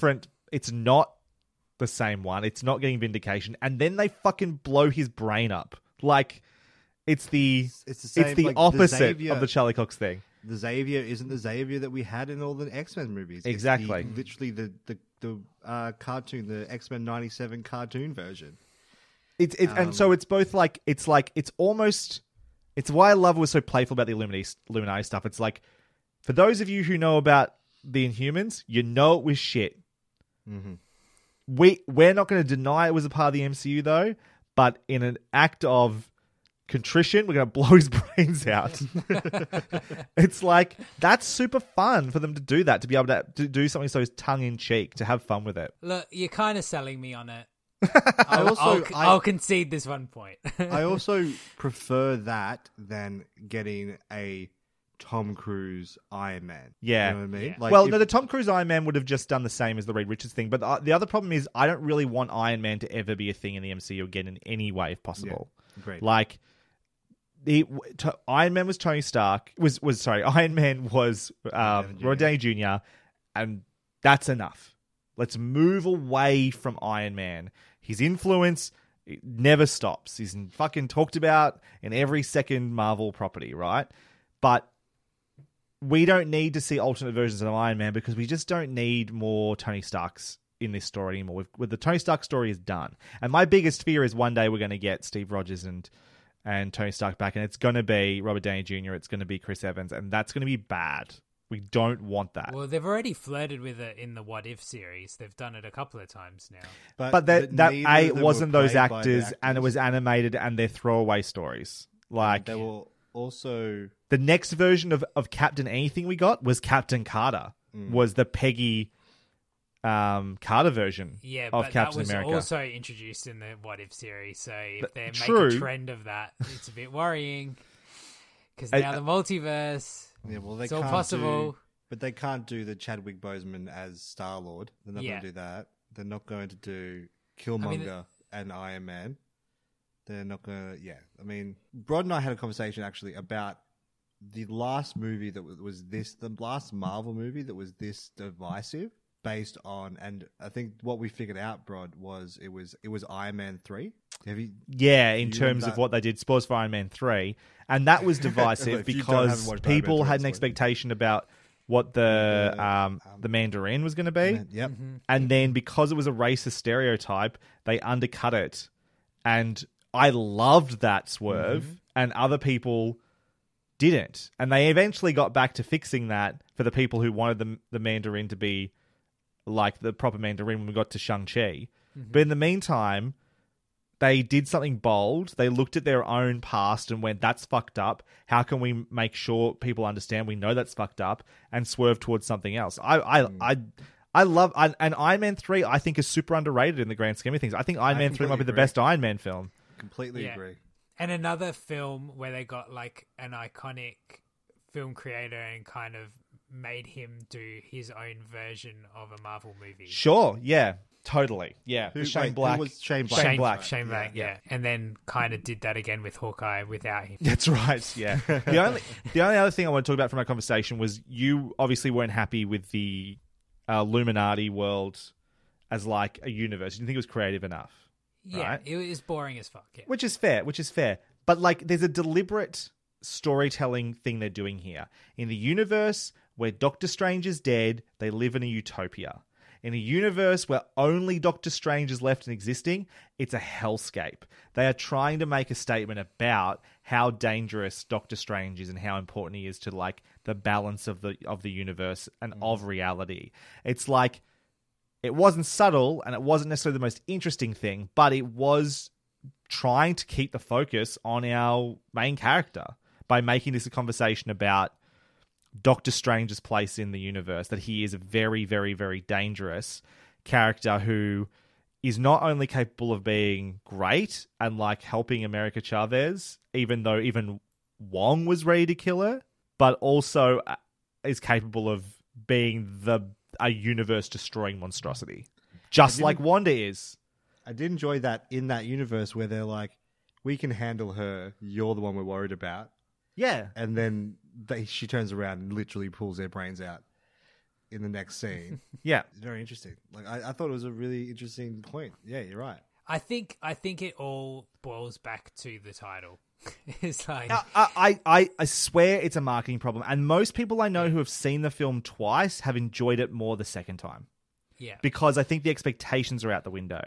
not the same one. It's not getting vindication. And then they fucking blow his brain up. Like, it's the same, like, the opposite Xavier- of the Charlie Cox thing. The Xavier isn't the Xavier that we had in all the X-Men movies. It's Exactly. literally the cartoon, the X-Men 97 cartoon version. And so it's both like it's almost, it's why I love it was so playful about the Illuminati stuff. It's like, for those of you who know about the Inhumans, you know it was shit. Mm-hmm. We're not going to deny it was a part of the MCU though, but in an act of contrition, we're going to blow his brains out. It's like, that's super fun for them to do that, to be able to do something so tongue in cheek, to have fun with it. Look, you're kind of selling me on it. also- I'll concede this one point. I also prefer that than getting a Tom Cruise Iron Man. Yeah. You know what I mean? Yeah. Like, Well, if- no, the Tom Cruise Iron Man would have just done the same as the Reed Richards thing. But the other problem is, I don't really want Iron Man to ever be a thing in the MCU again in any way, if possible. Great. Like, Iron Man was Tony Stark. Iron Man was Robert Downey Jr., and that's enough. Let's move away from Iron Man. His influence never stops. He's fucking talked about in every second Marvel property, right? But we don't need to see alternate versions of Iron Man because we just don't need more Tony Starks in this story anymore. With the Tony Stark story is done. And my biggest fear is one day we're going to get Steve Rogers and Tony Stark back, and it's going to be Robert Downey Jr., it's going to be Chris Evans, and that's going to be bad. We don't want that. Well, they've already flirted with it in the What If series. They've done it a couple of times now. But that neither A, of them wasn't were those played by the actors, and it was animated, and they're throwaway stories. Like, They will also... the next version of Captain Anything we got was Captain Carter, was the Peggy Carter version Yeah, of but Captain that was America. also introduced in the What If series. So if they make True. a trend of that, it's a bit worrying. Because now the multiverse, Yeah, well, they it's all can't possible. But they can't do the Chadwick Boseman as Star-Lord. They're not Yeah. going to do that. They're not going to do Killmonger and Iron Man, they're not gonna. Yeah, I mean, Rod and I had a conversation actually about the last movie that was this, the last Marvel movie that was this divisive, based on, and I think what we figured out, Brod, was it was Iron Man 3. Have you? Yeah, in you terms remember of that? what they did, spoilers for Iron Man 3. And that was divisive If you because haven't watched Iron people Man 3, had an it's fine. expectation about what the Mandarin was going to be. Yep. And then because it was a racist stereotype, they undercut it. And I loved that swerve, and other people didn't. And they eventually got back to fixing that for the people who wanted the Mandarin to be like the proper Mandarin when we got to Shang-Chi. But in the meantime, they did something bold. They looked at their own past and went, that's fucked up. How can we make sure people understand we know that's fucked up, and swerve towards something else? I love... And Iron Man 3, I think, is super underrated in the grand scheme of things. I think Iron Man 3 might be the completely best Iron Man film. Completely Yeah. agree. And another film where they got like an iconic film creator and kind of made him do his own version of a Marvel movie. Sure, yeah, totally. Yeah, Who- with Shane wait, who Black. was Shane Black? Shane Black. Shane Black, yeah. And then kind of did that again with Hawkeye without him. That's right. Yeah. The only other thing I want to talk about from our conversation was you obviously weren't happy with the Illuminati world as like a universe. You didn't think it was creative enough. Yeah, Right. it was boring as fuck. Yeah. Which is fair. But like, there's a deliberate storytelling thing they're doing here. In the universe where Doctor Strange is dead, they live in a utopia. In a universe where only Doctor Strange is left and existing, it's a hellscape. They are trying to make a statement about how dangerous Doctor Strange is and how important he is to like the balance of the universe and of reality. It's like, it wasn't subtle and it wasn't necessarily the most interesting thing, but it was trying to keep the focus on our main character by making this a conversation about Doctor Strange's place in the universe, that he is a very, very, very dangerous character who is not only capable of being great and like helping America Chavez, even though even Wong was ready to kill her, but also is capable of being a universe-destroying monstrosity, just like Wanda is. I did enjoy that in that universe where they're like, we can handle her, you're the one we're worried about. Yeah. And then she turns around and literally pulls their brains out in the next scene. Yeah. Very interesting. Like I thought it was a really interesting point. Yeah, you're right. I think it all boils back to the title. It's like I swear it's a marketing problem, and most people I know who have seen the film twice have enjoyed it more the second time. yeah. Because I think the expectations are out the window.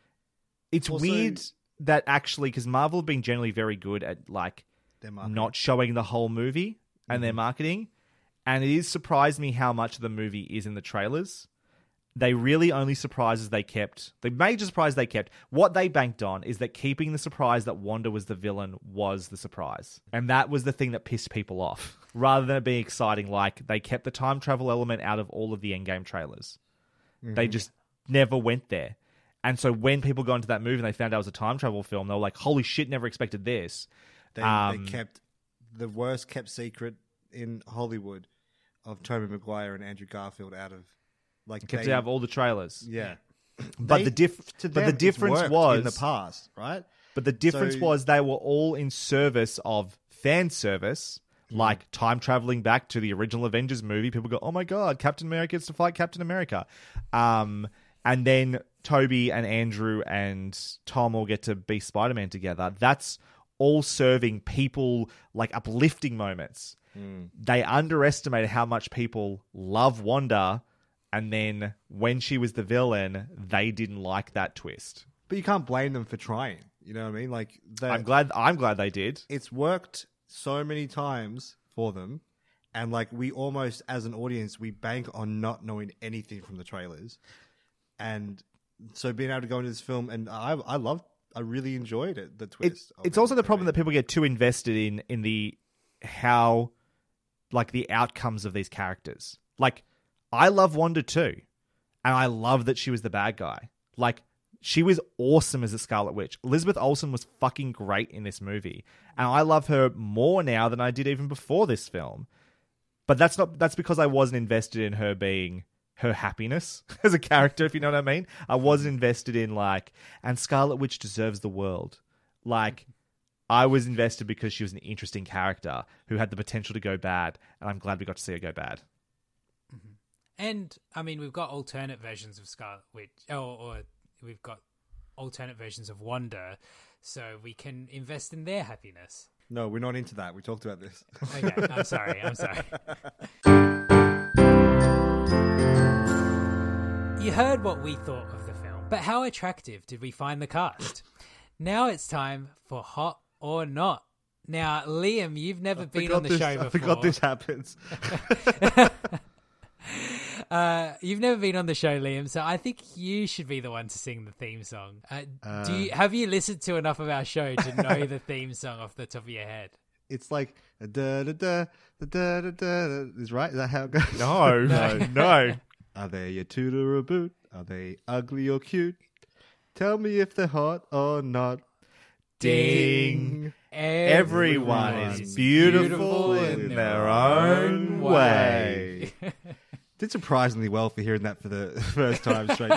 It's Also- weird that actually, because Marvel have been generally very good at like Their marketing. not showing the whole movie and their marketing, and it is surprised me how much of the movie is in the trailers. They really only surprises they kept. The major surprise they kept, what they banked on is that keeping the surprise that Wanda was the villain was the surprise. And that was the thing that pissed people off. Rather than it being exciting, like they kept the time travel element out of all of the Endgame trailers. They just never went there. And so when people got into that movie and they found out it was a time travel film, they were like, holy shit, never expected this. They kept the worst kept secret in Hollywood of Tobey Maguire and Andrew Garfield out of like Kept they- it out of all the trailers. Yeah. But They- the to but them, the it's difference worked was in the past, right? But the difference So- was they were all in service of fan service, like time traveling back to the original Avengers movie. People go, "Oh my god, Captain America gets to fight Captain America," and then Toby and Andrew and Tom all get to be Spider-Man together. That's all serving people like uplifting moments. They underestimated how much people love Wanda, and then when she was the villain, they didn't like that twist. But you can't blame them for trying. You know what I mean? Like I'm glad they did. it's worked so many times for them, and like we almost as an audience we bank on not knowing anything from the trailers, and so being able to go into this film, and I really enjoyed it. The twist. It's also the problem that people get too invested in the how like the outcomes of these characters. Like I love Wanda too, and I love that she was the bad guy. Like she was awesome as a Scarlet Witch. Elizabeth Olsen was fucking great in this movie, and I love her more now than I did even before this film. But that's because I wasn't invested in her being her happiness as a character, if you know what I mean. I wasn't invested in like, and Scarlet Witch deserves the world. Like, I was invested because she was an interesting character who had the potential to go bad, and I'm glad we got to see her go bad. And, I mean, we've got alternate versions of Scarlet Witch, or we've got alternate versions of Wanda, so we can invest in their happiness. No, we're not into that. We talked about this. Okay, I'm sorry. You heard what we thought of the film, but how attractive did we find the cast? Now it's time for Hot or Not. Now, Liam, you've never been on the show before. I forgot this happens. You've never been on the show, Liam, so I think you should be the one to sing the theme song. Have you listened to enough of our show to know the theme song off the top of your head? It's like da da da da da da. Is right? Is that how it goes? No. Are they a toot or a boot? Are they ugly or cute? Tell me if they're hot or not. Ding. Everyone is beautiful in their own way. Did surprisingly well for hearing that for the first time straight.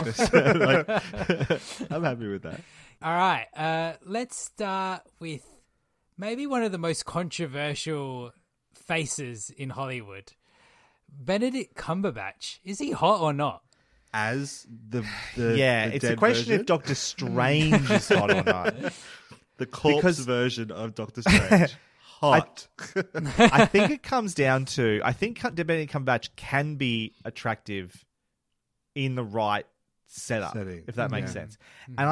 I'm happy with that. All right, let's start with maybe one of the most controversial faces in Hollywood. Benedict Cumberbatch. Is he hot or not? As the it's a question version? if Doctor Strange is hot or not. The corpse version of Doctor Strange. Hot. I think it comes down to, I think Benedict Cumberbatch can be attractive in the right setting. If that makes sense. And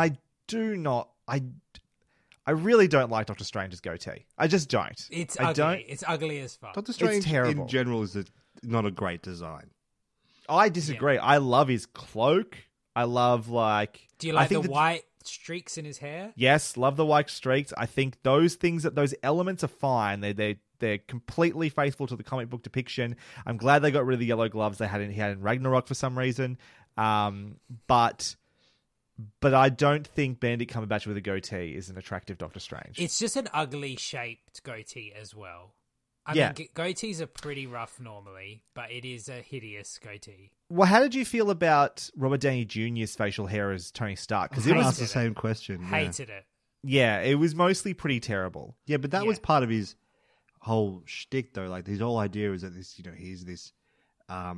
I really don't like Doctor Strange's goatee. I just don't. It's ugly. It's ugly as fuck. Doctor Strange terrible. in general is not a great design. I disagree. Yeah. I love his cloak. I love Do you like the white streaks in his hair? Yes, love the white streaks. I think those elements are fine. They're completely faithful to the comic book depiction. I'm glad they got rid of the yellow gloves he had in Ragnarok for some reason. But I don't think Benedict Cumberbatch with a goatee is an attractive Doctor Strange. It's just an ugly shaped goatee as well. I mean, goatees are pretty rough normally, but it is a hideous goatee. Well, how did you feel about Robert Downey Jr.'s facial hair as Tony Stark? Because it was the same question. Hated it. Yeah, it was mostly pretty terrible. Yeah, but that was part of his whole shtick, though. Like, his whole idea is that he's this I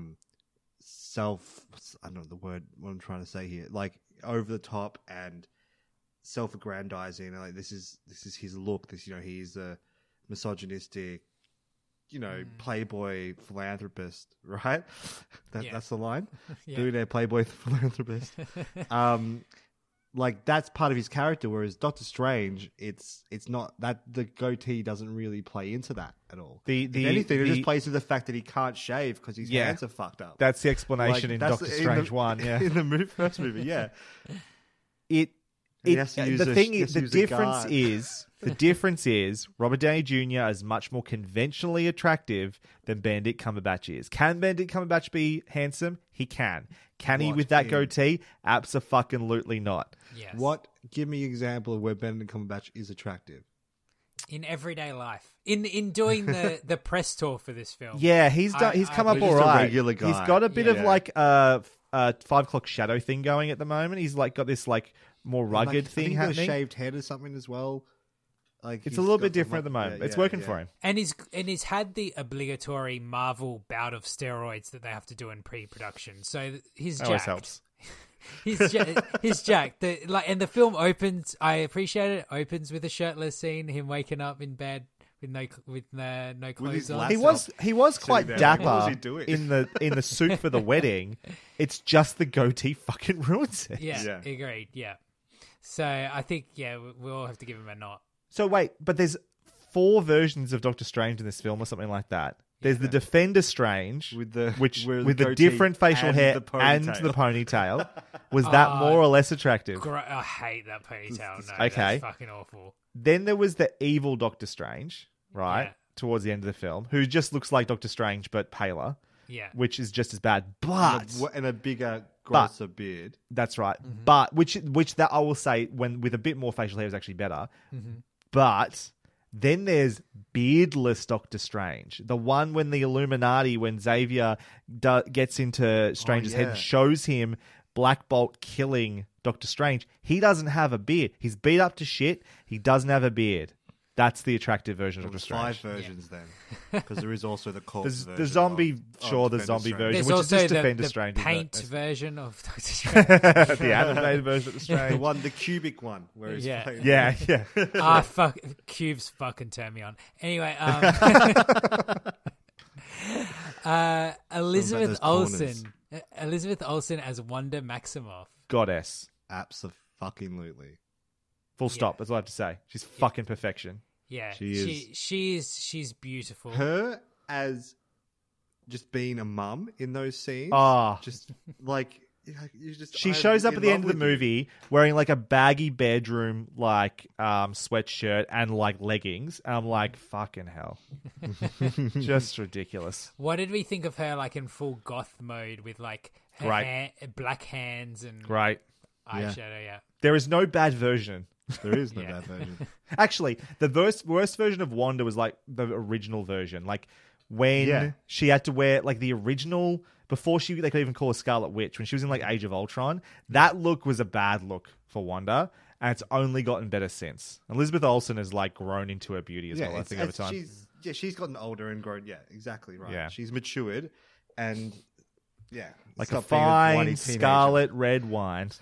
don't know the word, what I'm trying to say here, like over the top and self-aggrandizing. Like, this is his look. He's a misogynistic, playboy philanthropist, right? That's the line. Billionaire playboy philanthropist. Like, that's part of his character. Whereas Doctor Strange, it's not that. The goatee doesn't really play into that at all. If anything, it just plays to the fact that he can't shave because his hands are fucked up. That's the explanation in Doctor Strange 1. Yeah, in the first movie. Yeah, The difference is Robert Downey Jr. is much more conventionally attractive than Benedict Cumberbatch is. Can Benedict Cumberbatch be handsome? He can. Can he with that goatee? Abso-fucking-lutely not. Yes. Give me an example of where Benedict Cumberbatch is attractive. In everyday life. In doing the press tour for this film. Yeah, he's come up all right. A regular guy. He's got a bit of like a 5 o'clock shadow thing going at the moment. He's like got this like more rugged thing happening. He's got a shaved head or something as well. Like, it's a little bit different at the moment. It's working for him. And he's had the obligatory Marvel bout of steroids that they have to do in pre-production. So he's jacked. Always helps. He's jacked. And the film opens. I appreciate it. Opens with a shirtless scene, him waking up in bed with no clothes on. He was quite dapper what was he doing? in the suit for the wedding. It's just the goatee fucking ruins it. Yeah, agreed. Yeah. So I think we all have to give him a nod. So wait, but there's 4 versions of Doctor Strange in this film or something like that. There's the Defender Strange with the different facial hair and the ponytail. Was that more or less attractive? I hate that ponytail. No, okay, that's fucking awful. Then there was the evil Doctor Strange, right? Yeah. Towards the end of the film, who just looks like Doctor Strange but paler. Yeah, which is just as bad, but and a bigger, grosser beard. That's right. Mm-hmm. But which that I will say, when with a bit more facial hair is actually better. Mm-hmm. But then there's beardless Doctor Strange. The one when the Illuminati, when Xavier gets into Strange's head and shows him Black Bolt killing Doctor Strange. He doesn't have a beard. He's beat up to shit. He doesn't have a beard. That's the attractive version of Doctor There's Strange. 5 versions then, because there is also the corpse There's version. the zombie, of the Defender zombie Strange. version, There's which is also just the Defender Strange. paint isn't version of Doctor Strange. it? The animated version of the The Strange. one, the cubic one, where he's Yeah. playing. Yeah, yeah. Fuck, cubes fucking turn me on. Anyway, Elizabeth those corners. Olsen. Elizabeth Olsen as Wanda Maximoff. Goddess. Absolutely. Full stop. That's all I have to say. She's fucking perfection. Yeah, She she's beautiful. Her as just being a mum in those scenes. Ah. Just like you just. She I'm shows up in at the love end of the with you. movie wearing like a baggy bedroom like sweatshirt and like leggings. And I'm like, fucking hell. Just ridiculous. What did we think of her like in full goth mode with like her Great. black hands and Great. eyeshadow? Yeah. There is no bad version. There is no Yeah. bad version. Actually, the worst version of Wanda was like the original version. Like when Yeah. she had to wear like the original before they could even call her Scarlet Witch, when she was in like Age of Ultron. That look was a bad look for Wanda, and it's only gotten better since. Elizabeth Olsen has like grown into her beauty as well. I think over time. She's gotten older and grown. Yeah, exactly right. Yeah. She's matured, and Like a stopped being whiny fine teenager. scarlet red wine.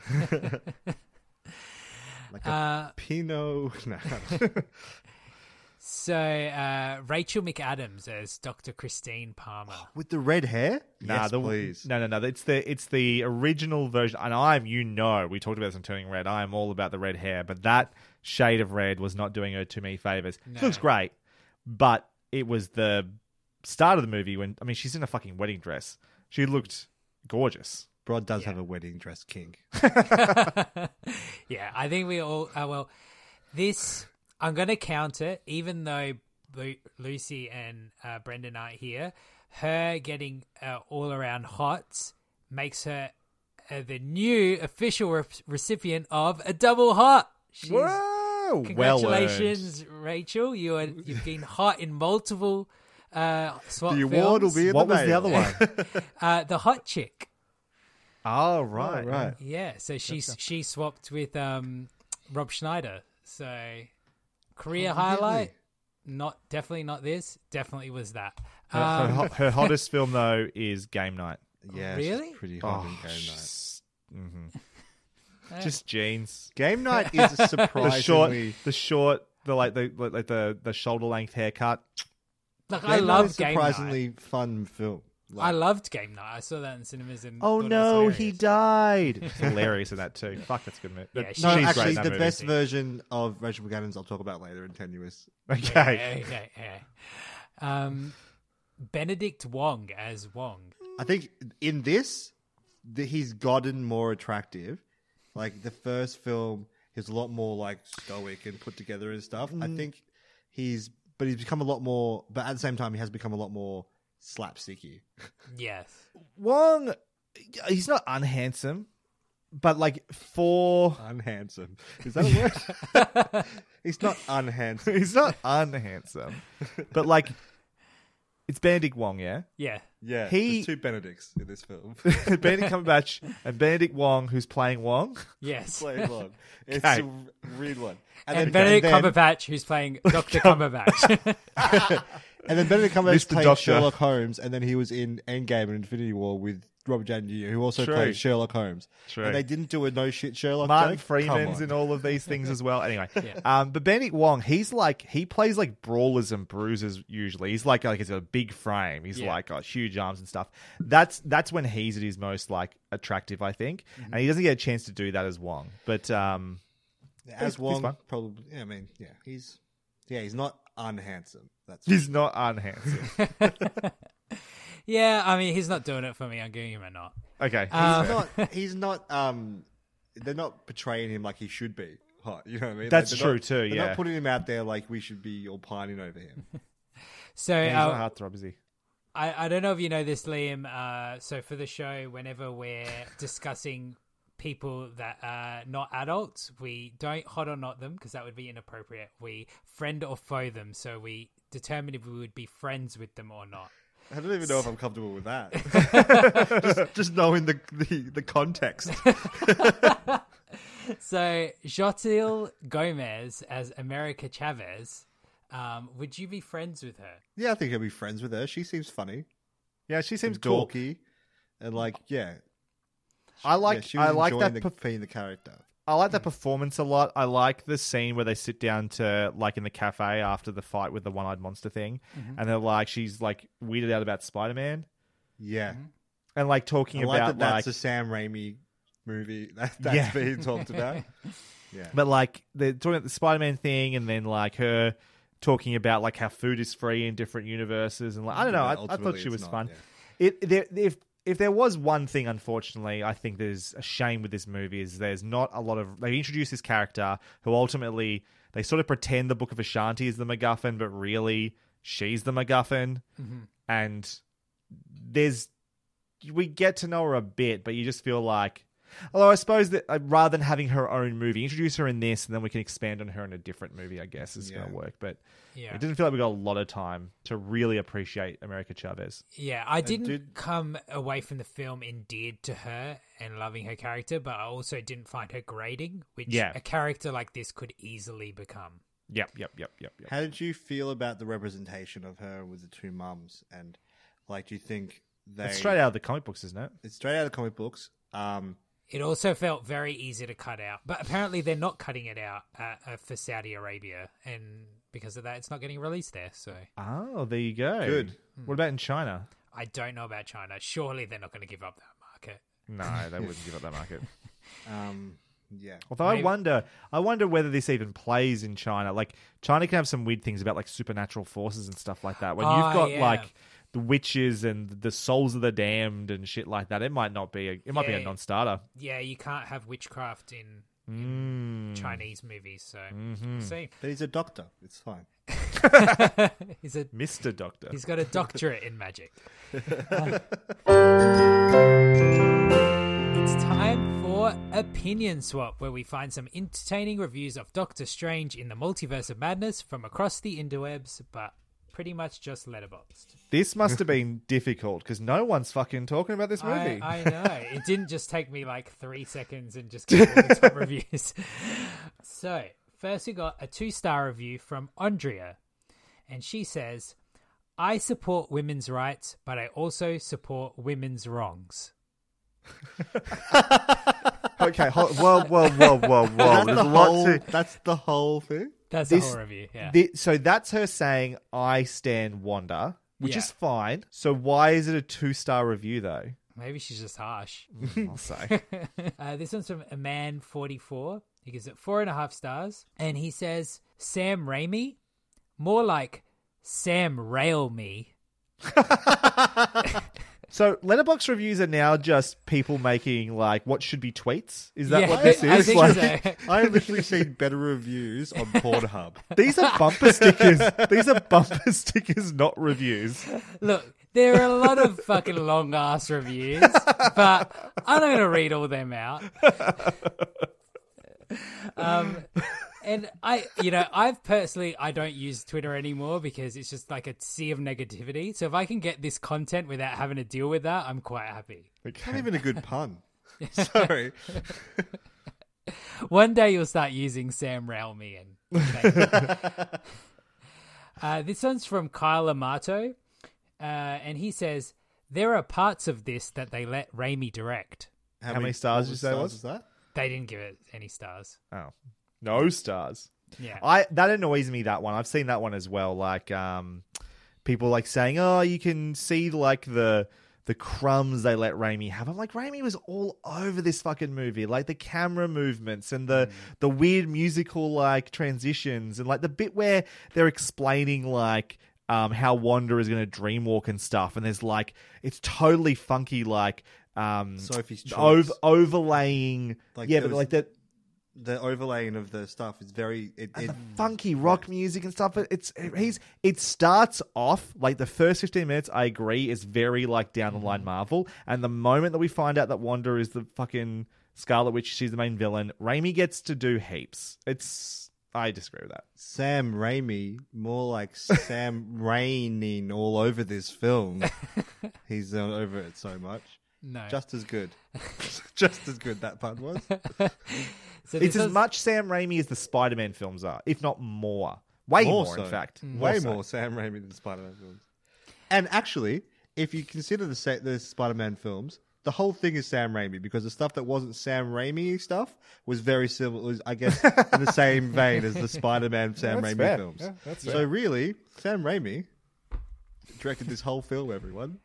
like a Pinot. No. So Rachel McAdams as Dr. Christine Palmer. With the red hair? Nah, Yes, please. No. It's the original version, and we talked about this on Turning Red. I am all about the red hair, but that shade of red was not doing her too many favors. She looks great, but it was the start of the movie when she's in a fucking wedding dress. She looked gorgeous. Brod does have a wedding dress kink. Yeah, I think we all. This I'm going to counter, even though Lucy and Brendan aren't here. Her getting all around hots makes her the new official recipient of a double hot. She's, Whoa! Congratulations, Rachel! You've been hot in multiple swap The films. award will be in What the was the mail. other one? The hot chick. Oh, right. Right. Yeah, so she swapped with Rob Schneider. So career highlight, definitely not this. Definitely was that. Her hottest film though is Game Night. Yeah, Really? she's pretty hot in Game Night. Just jeans. Game Night is surprisingly... The short, the shoulder length haircut. Like Game I Night love is Game surprisingly Night. fun film. I loved Game Night. I saw that in cinemas. And Oh thought it no, was he hilarious. died. It's hilarious in that too. Fuck, that's a good movie. Yeah, She's No, She's great actually, in that the movie. best version of Rachel McAdams I'll talk about later in Tenuous. Okay. Yeah. Benedict Wong as Wong. I think in this, he's gotten more attractive. Like the first film, he's a lot more like stoic and put together and stuff. I think he's become a lot more, but at the same time, he has become a lot more slapsticky. Yes. Wong, he's not unhandsome, but like for Unhandsome. Is that a word? He's not unhandsome. he's not unhandsome, but like it's Benedict Wong, yeah. Yeah. Yeah, He- there's two Benedicts in this film. Benedict Cumberbatch and Benedict Wong, who's playing Wong. Yes. Play along. It's Okay. a weird one. And Benedict then- Cumberbatch, who's playing Dr. Cumberbatch. And then Benedict Cumberbatch Mr. played Doctor. Sherlock Holmes, and then he was in Endgame and Infinity War with Robert Downey Jr., who also True. played Sherlock Holmes. True. And they didn't do a no shit Sherlock. Martin joke? Freeman's Come in on. all of these things as well. Anyway, Yeah. but Benedict Wong, he plays like brawlers and bruisers usually. He's like he's got a big frame. He's Yeah. like got huge arms and stuff. That's when he's at his most like attractive, I think. Mm-hmm. And he doesn't get a chance to do that as Wong. But As he's Wong, fun. probably. Yeah, I mean, yeah, he's not unhandsome. That's he's not unhandsome. Yeah, I mean, he's not doing it for me. I'm giving him a nod. Okay. he's not. They're not portraying him like he should be hot. You know what I mean? That's they're true not- too, They're yeah. not putting him out there like we should be all pining over him. So He's not a heartthrob, is he? I don't know if you know this, Liam. So for the show, whenever we're discussing people that are not adults. We don't hot or not them because that would be inappropriate. We friend or foe them, so we determine if we would be friends with them or not. I don't even know if I'm comfortable with that. just knowing the context. So Jotil Gomez as America Chavez, would you be friends with her? Yeah, I think I'd be friends with her. She seems funny. Yeah, she seems and cool. dorky. And she I like enjoying that. being the character. I like that performance a lot. I like the scene where they sit down to like in the cafe after the fight with the one-eyed monster thing, and they're like, she's like weirded out about Spider-Man, Yeah. and like talking I like about that that's a Sam Raimi movie that's Yeah. being talked about. Yeah. but like they're talking about the Spider-Man thing, and then like her talking about like how food is free in different universes, and like I don't know, I thought Ultimately, she it's was not, fun. yeah. If there was one thing, unfortunately, I think there's a shame with this movie is there's not a lot of... They introduce this character who ultimately... They sort of pretend the Book of Ashanti is the MacGuffin, but really she's the MacGuffin. Mm-hmm. And there's... We get to know her a bit, but you just feel like... Although I suppose that rather than having her own movie, introduce her in this, and then we can expand on her in a different movie, I guess, is going to work. But Yeah. it didn't feel like we got a lot of time to really appreciate America Chavez. Yeah, I didn't come away from the film endeared to her and loving her character, but I also didn't find her grating, which a character like this could easily become. Yep. How did you feel about the representation of her with the two mums? And like, do you think It's straight out of the comic books, isn't it? It's straight out of the comic books. It also felt very easy to cut out, but apparently they're not cutting it out for Saudi Arabia, and because of that, it's not getting released there. So, Oh, there you go. Good. What about in China? I don't know about China. Surely they're not going to give up that market. No, they wouldn't give up that market. Yeah. Although Maybe- I wonder whether this even plays in China. Like China can have some weird things about like supernatural forces and stuff like that. When you've got like the witches and the souls of the damned and shit like that, it might not be a be a non-starter. Yeah, you can't have witchcraft in Chinese movies, so we'll see. But he's a doctor. It's fine. He's a Mr. Doctor. He's got a doctorate in magic. It's time for Opinion Swap, where we find some entertaining reviews of Doctor Strange in the Multiverse of Madness from across the interwebs, but pretty much just letterboxed. This must have been difficult because no one's fucking talking about this movie. I know. It didn't just take me like 3 seconds and just get all the top reviews. So, first we got a 2-star review from Andrea. And she says, I support women's rights, but I also support women's wrongs. Okay, whoa. There's a lot to... That's the whole thing? That's the whole review, yeah. So that's her saying, I stan Wanda, which is fine. So why is it a 2-star review, though? Maybe she's just harsh. I'll say. This one's from a man 44. He gives it 4.5 stars. And he says, Sam Raimi? More like Sam Rail Me. So Letterboxd reviews are now just people making like what should be tweets. Is that Yeah, what this I is? think Like, so. I have literally seen better reviews on Pornhub. these are bumper stickers. These are bumper stickers, not reviews. Look, there are a lot of fucking long ass reviews, but I'm not going to read all them out. And I've personally, I don't use Twitter anymore because it's just like a sea of negativity. So if I can get this content without having to deal with that, I'm quite happy. It's not even a good pun. Sorry. One day you'll start using Sam Raimi and this one's from Kyle Amato, and he says, there are parts of this that they let Raimi direct. How many stars did you say it was? that? They didn't give it any stars. Oh, no stars. Yeah. That annoys me, that one. I've seen that one as well. Like people like saying, oh, you can see like the crumbs they let Raimi have. I'm like, Raimi was all over this fucking movie. Like the camera movements and the weird musical like transitions and like the bit where they're explaining like how Wanda is going to dreamwalk and stuff. And there's like, it's totally funky like Sophie's Choice. overlaying. Like, yeah, there but was- like that. The overlaying of the stuff is very... funky rock music and stuff. It starts off like the first 15 minutes. I agree is very like down the line Marvel, and the moment that we find out that Wanda is the fucking Scarlet Witch, she's the main villain. Raimi gets to do heaps. I disagree with that. Sam Raimi, more like Sam raining all over this film. He's over it so much. No. Just as good. Just as good that pun was. So It's this as was- much Sam Raimi as the Spider-Man films are, if not more. Way more, so. in fact. Way so. more Sam Raimi than Spider-Man films. And actually, if you consider the Spider-Man films, the whole thing is Sam Raimi, because the stuff that wasn't Sam Raimi stuff was very similar, was, I guess, in the same vein as the Spider-Man Sam That's Raimi fair. films. Yeah, that's So fair. really, Sam Raimi directed this whole film, everyone.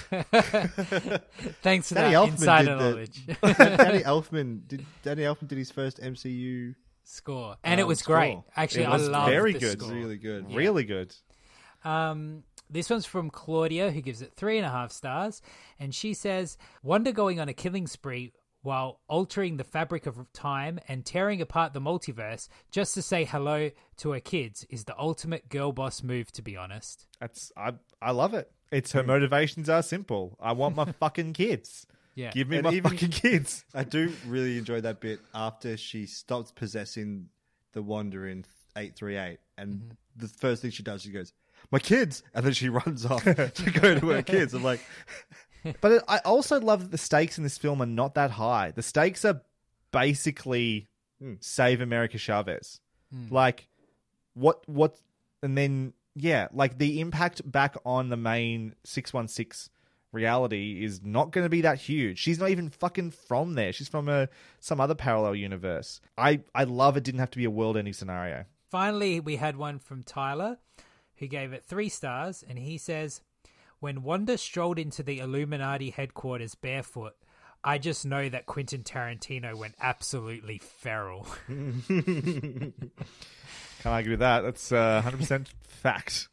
Thanks for Danny that Elfman insider did knowledge. Danny Elfman did his first MCU. Score. And it was great. score. Actually, It I was love very the good. score. Really good. Really good. This one's from Claudia, who gives it 3.5 stars. And she says, Wanda going on a killing spree while altering the fabric of time and tearing apart the multiverse just to say hello to her kids is the ultimate girl boss move, to be honest. I love it. It's her motivations are simple. I want my fucking kids. Yeah. Give me And my even- fucking kids. I do really enjoy that bit after she stops possessing the Wanda in 838, and the first thing she does, she goes, "My kids," and then she runs off to go to her kids. I'm like, But I also love that the stakes in this film are not that high. The stakes are basically save America Chavez. Like, what, and then, yeah, like the impact back on the main 616 reality is not going to be that huge. She's not even fucking from there. She's from some other parallel universe. I love it didn't have to be a world-ending scenario. Finally, we had one from Tyler, who gave it 3 stars, and he says, when Wanda strolled into the Illuminati headquarters barefoot, I just know that Quentin Tarantino went absolutely feral. Can't argue with that. That's 100% fact.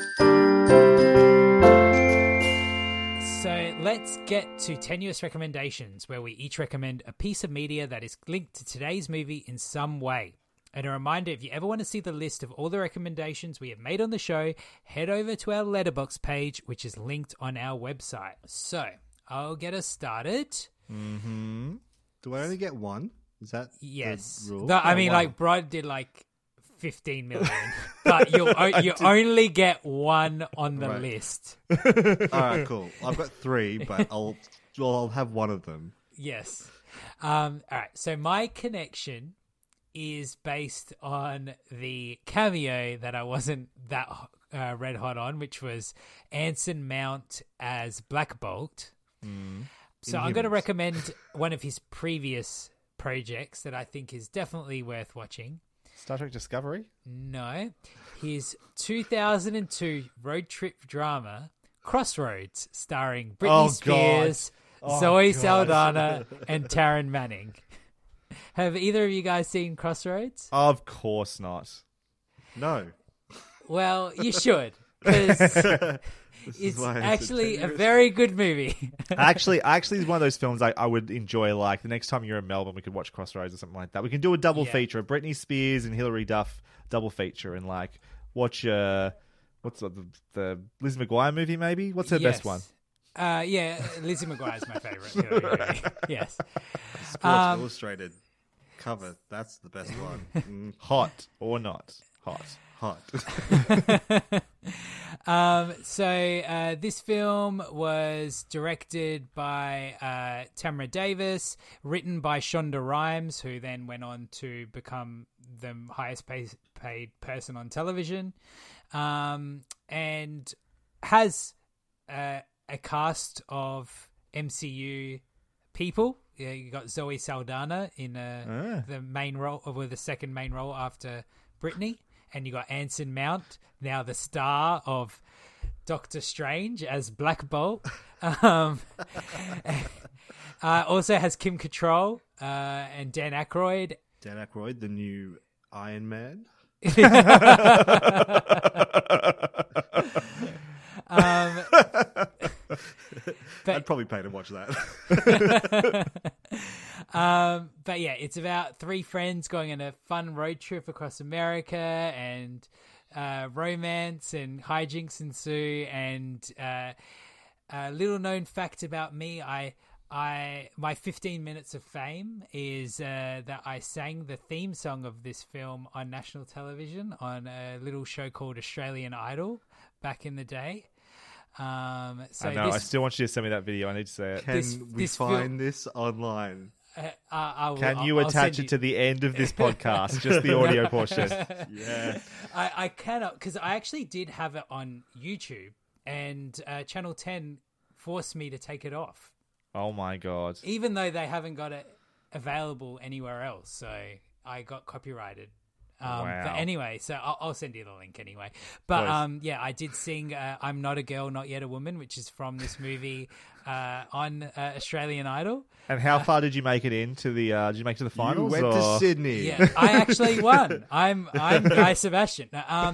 So let's get to tenuous recommendations, where we each recommend a piece of media that is linked to today's movie in some way. And a reminder, if you ever want to see the list of all the recommendations we have made on the show, head over to our Letterboxd page, which is linked on our website. So I'll get us started. do I only get one? Is that Yes. the rule? I mean, like, Brad did like 15 million, but you only get one on the Right. list. All right, cool. I've got 3, but I'll have one of them. Yes. All right. So my connection is based on the cameo that I wasn't that red hot on, which was Anson Mount as Black Bolt. So I'm going to Inhumans. recommend one of his previous projects that I think is definitely worth watching. Star Trek Discovery? No, his 2002 road trip drama Crossroads, starring Britney Oh, God. Spears, Oh, Zoe God. Saldana, and Taryn Manning. Have either of you guys seen Crossroads? Of course not. No. Well, you should, because it's why it's actually a tenuous. very good movie. Actually, it's one of those films I would enjoy. Like, the next time you're in Melbourne, we could watch Crossroads or something like that. We can do a double Yeah. feature, a Britney Spears and Hilary Duff double feature, and like watch what's the Liz McGuire movie? Maybe what's her best one? Yeah, Lizzie McGuire's my favorite. Yes. Sports Illustrated cover. That's the best one. Hot or not hot? Hot. So this film was directed by Tamara Davis, written by Shonda Rhimes, who then went on to become the highest paid person on television, and has a cast of MCU people. Yeah, you got Zoe Saldana in the main role, or the second main role after Britney. And you got Anson Mount, now the star of Doctor Strange as Black Bolt. Also has Kim Cattrall and Dan Aykroyd. Dan Aykroyd, the new Iron Man. I'd probably pay to watch that. But yeah, it's about 3 friends going on a fun road trip across America, and romance and hijinks ensue. And a little known fact about me, I my 15 minutes of fame is that I sang the theme song of this film on national television on a little show called Australian Idol back in the day. So I know. I still want you to send me that video. I need to see it. Can we find this online? Can you attach it to the end of this podcast? Just the audio portion. Yeah. I cannot, because I actually did have it on YouTube, and Channel 10 forced me to take it off. Oh my God. Even though they haven't got it available anywhere else. So I got copyrighted. Wow. But anyway, so I'll send you the link anyway. But yeah, I did sing I'm Not a Girl, Not Yet a Woman, which is from this movie on Australian Idol. And how far did you make it into the did you make it to the finals? You went to Sydney. Yeah, I actually won. I'm Guy Sebastian.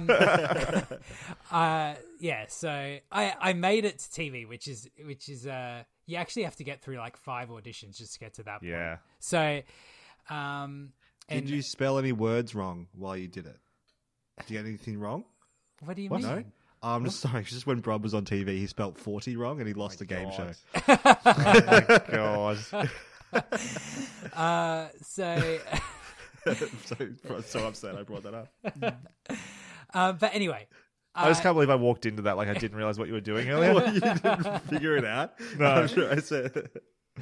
Yeah, so I made it to TV, which is you actually have to get through like 5 auditions just to get to that point. Yeah. So Did you spell any words wrong while you did it? Did you get anything wrong? What do you mean? No? I'm just sorry. Just when Brad was on TV, he spelt 40 wrong and he lost the game show. Oh my God. So so upset I brought that up. but anyway, I just can't believe I walked into that like I didn't realize what you were doing earlier. Well, you didn't figure it out. No. I'm sure I said.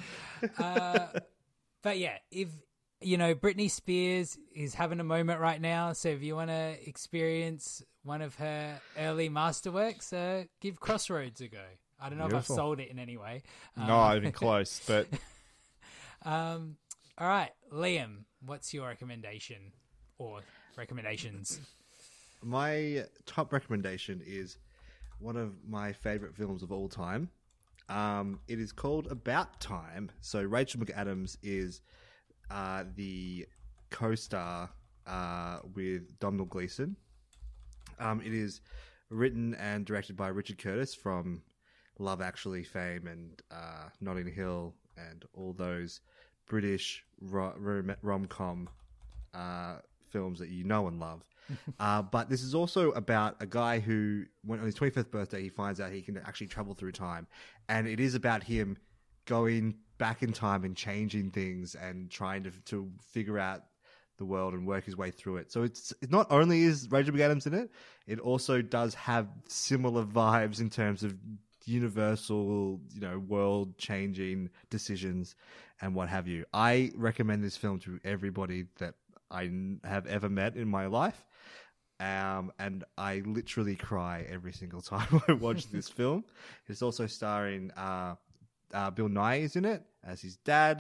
but yeah, if Britney Spears is having a moment right now, so if you want to experience one of her early masterworks, give Crossroads a go. I don't know Beautiful. if I've sold it in any way. No, I've been close, but All right, Liam, what's your recommendation or recommendations? My top recommendation is one of my favorite films of all time. It is called About Time. So Rachel McAdams is the co-star with Domhnall Gleeson. It is written and directed by Richard Curtis from Love Actually fame and Notting Hill and all those British rom-com films that you know and love. But this is also about a guy who, when on his 25th birthday, he finds out he can actually travel through time. And it is about him going back in time and changing things and trying to figure out the world and work his way through it. So it's not only is Rachel McAdams in it, it also does have similar vibes in terms of universal, world-changing decisions and what have you. I recommend this film to everybody that I have ever met in my life. And I literally cry every single time I watch this film. It's also starring Bill Nye is in it as his dad.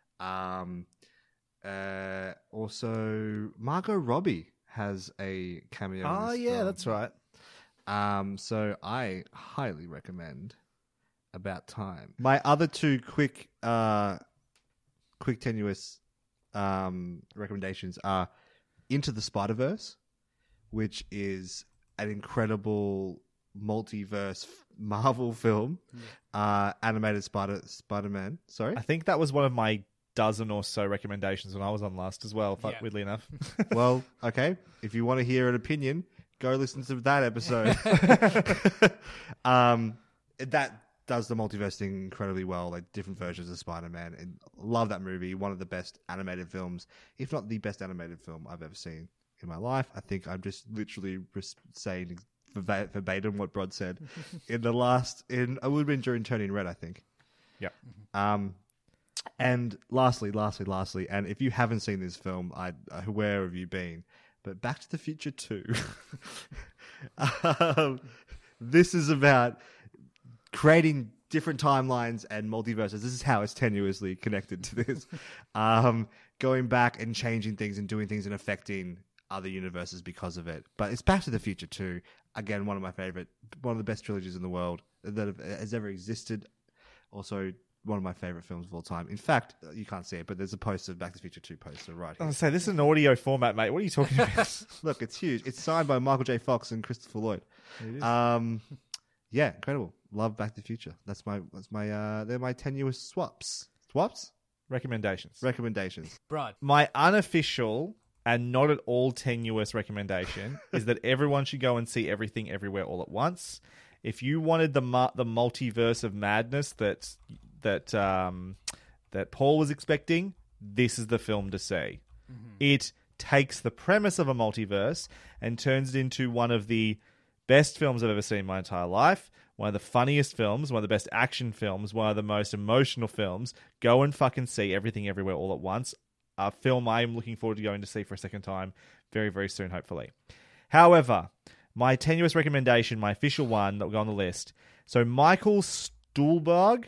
Also, Margot Robbie has a cameo. oh in this yeah, film. that's right. So I highly recommend About Time. My other two quick tenuous recommendations are Into the Spider-Verse, which is an incredible multiverse Marvel film, animated Spider-Man. Sorry. I think that was one of my dozen or so recommendations when I was on last as well, Yeah. weirdly enough. Well, okay. If you want to hear an opinion, go listen to that episode. That does the multiverse thing incredibly well, like different versions of Spider-Man. And love that movie. One of the best animated films, if not the best animated film I've ever seen in my life. I think I'm just literally saying verbatim what Brod said it would have been during Turning Red, I think. Yeah. And lastly, and if you haven't seen this film, where have you been? But Back to the Future 2. This is about creating different timelines and multiverses. This is how it's tenuously connected to this. Going back and changing things and doing things and affecting other universes because of it. But it's Back to the Future 2. Again, one of the best trilogies in the world that has ever existed. Also, one of my favorite films of all time. In fact, you can't see it, but there's a poster of Back to the Future 2 poster right I here. was say this is an audio format, mate. What are you talking about? Look, it's huge. It's signed by Michael J. Fox and Christopher Lloyd. It is. Yeah, incredible. Love Back to the Future. They're my tenuous swaps. Swaps? Recommendations. Recommendations. Brod. My unofficial and not at all tenuous recommendation is that everyone should go and see Everything Everywhere All at Once. If you wanted the multiverse of madness that that Paul was expecting, this is the film to see. It takes the premise of a multiverse and turns it into one of the best films I've ever seen in my entire life. One of the funniest films, one of the best action films, one of the most emotional films. Go and fucking see Everything Everywhere All at Once. A film I am looking forward to going to see for a second time very, very soon, hopefully. However, my tenuous recommendation, my official one that will go on the list. So Michael Stuhlbarg,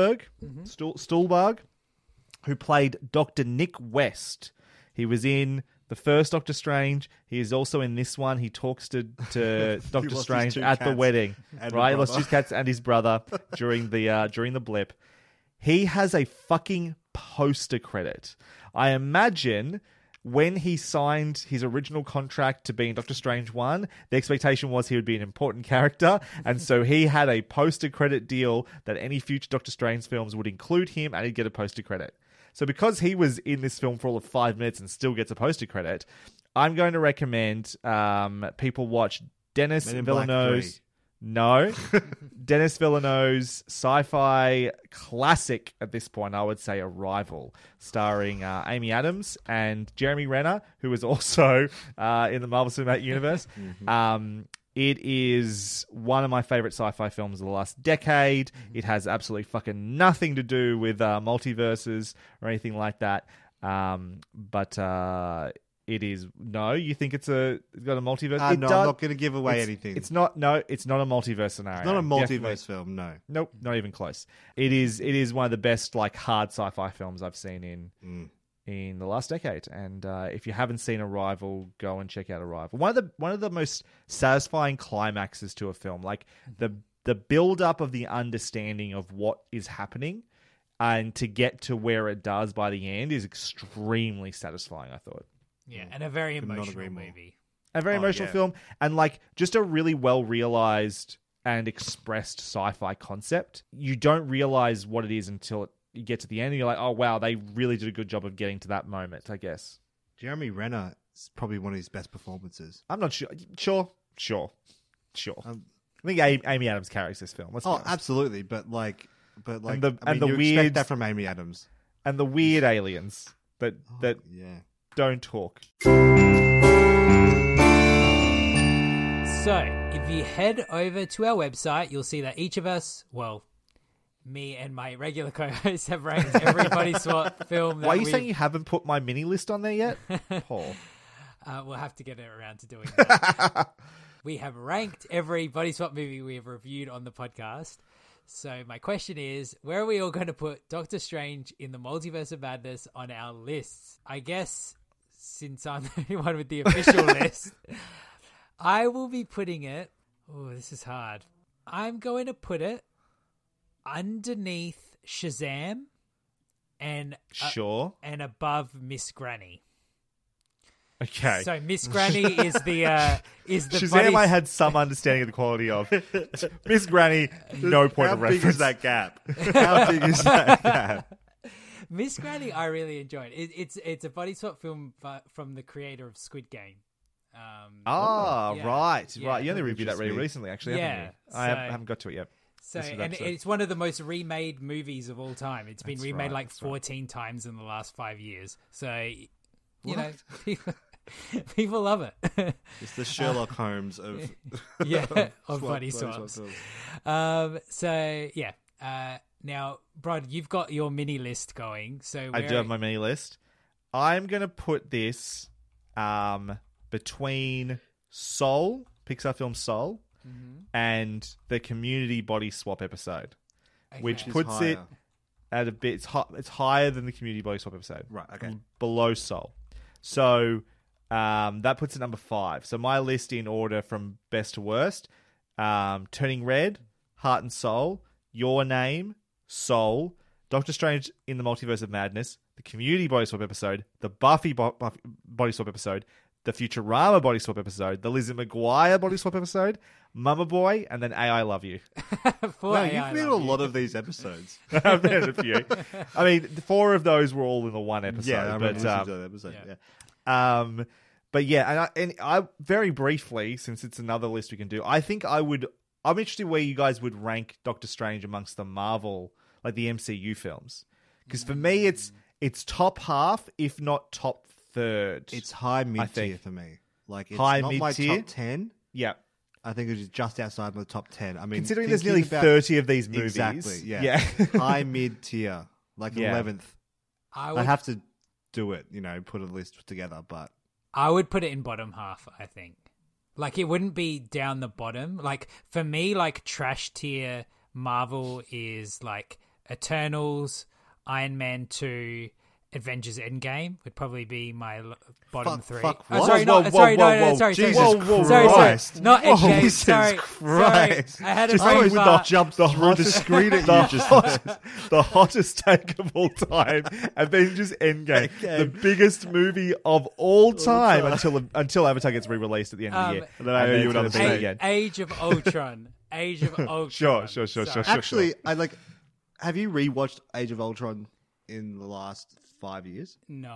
who played Dr. Nick West. He was in the first Doctor Strange. He is also in this one. He talks to Doctor Strange at the wedding. Right? He lost his cats and his brother during the blip. He has a fucking poster credit. I imagine when he signed his original contract to be in Doctor Strange 1, the expectation was he would be an important character, and so he had a poster credit deal that any future Doctor Strange films would include him and he'd get a poster credit. So because he was in this film for all of 5 minutes and still gets a poster credit, I'm going to recommend people watch Denis Villeneuve's... No. Denis Villeneuve's sci-fi classic at this point, I would say Arrival, starring Amy Adams and Jeremy Renner, who was also in the Marvel Cinematic Universe. It is one of my favorite sci-fi films of the last decade. It has absolutely fucking nothing to do with multiverses or anything like that. But it is... No, you think it's got a multiverse? No, I'm not going to give away anything. It's not a multiverse scenario. It's not a multiverse Definitely. film, no. Nope, not even close. It is one of the best like hard sci-fi films I've seen in the last decade. And if you haven't seen Arrival, go and check out Arrival. One of the most satisfying climaxes to a film, like the build up of the understanding of what is happening, and to get to where it does by the end is extremely satisfying, I thought. Yeah, and a very emotional movie. A very emotional film, and like just a really well realized and expressed sci-fi concept. You don't realize what it is until you get to the end, and you're like, oh wow, they really did a good job of getting to that moment, I guess. Jeremy Renner is probably one of his best performances. I'm not sure. Sure. I think Amy Adams carries this film. Let's be honest. Absolutely, but and the you weird expect that from Amy Adams and the weird aliens that don't talk. So, if you head over to our website, you'll see that each of us, well, me and my regular co-hosts have ranked every Body Swap film. Why are you saying you haven't put my mini list on there yet, Paul? We'll have to get around to doing that. We have ranked every Body Swap movie we have reviewed on the podcast. So my question is, where are we all going to put Doctor Strange in the Multiverse of Madness on our lists? I guess since I'm the only one with the official list, I will be putting it... Oh, this is hard. I'm going to put underneath Shazam and and above Miss Granny. Okay. So Miss Granny is the Shazam. I had some understanding of the quality of Miss Granny. No point of reference. How big is that gap? How big is that gap? Miss Granny, I really enjoyed. It's a body swap film from the creator of Squid Game. Right. Yeah. You only reviewed that really recently, actually, haven't you? I haven't got to it yet. So, and it's one of the most remade movies of all time. It's been remade 14 times in the last 5 years. So, you know, people love it. It's the Sherlock Holmes of of body swaps. Now, Brad, you've got your mini list going. So I do have my mini list. I'm going to put this between Soul, Pixar film Soul, and the Community Body Swap episode, which puts it at a bit. It's higher than the Community Body Swap episode. Right. Okay. Below Soul. So that puts it number 5. So my list in order from best to worst: Turning Red, Heart and Soul, Your Name, Soul, Doctor Strange in the Multiverse of Madness, the Community Body Swap episode, the Buffy Body Swap episode, the Futurama Body Swap episode, the Lizzie McGuire Body Swap episode, Mama Boy, and then AI Love You. Wow, you've made a lot of these episodes. I've made a few. I mean, 4 of those were all in the one episode. Yeah, I remember listening to that episode. But yeah, and I very briefly, since it's another list we can do, I think I'm interested where you guys would rank Doctor Strange amongst the Marvel like the MCU films. Because for me, it's top half, if not top third. It's high mid tier think. for me. Like it's High not my mid-tier? top 10. yeah. I think it's just outside my top 10. I mean, Considering there's thinking nearly about- 30 of these movies. Exactly. Yeah. Yeah. High mid tier, like Yeah. 11th. I I'd would, have to do it. Put a list together. But I would put it in bottom half, I think. Like, it wouldn't be down the bottom. Like, for me, like, trash tier Marvel is, like, Eternals, Iron Man 2, Avengers Endgame would probably be my bottom Fuck, three. fuck, Oh, what? sorry, Whoa, no, whoa, sorry, whoa, no, whoa. sorry, Jesus sorry, Christ. sorry, not Whoa, Endgame. Jesus Sorry, Christ. sorry. I had a Just brain with the fart. jumped the through the hottest screen at the you just hottest, the hottest take of all time, Avengers Endgame, the biggest movie of all time until Avatar gets re-released at the end of the year. And then I owe you another it's gonna be steak. again. Age of Ultron. Age of Ultron. Sure. Sorry. Actually, have you rewatched Age of Ultron in the last 5 years? No.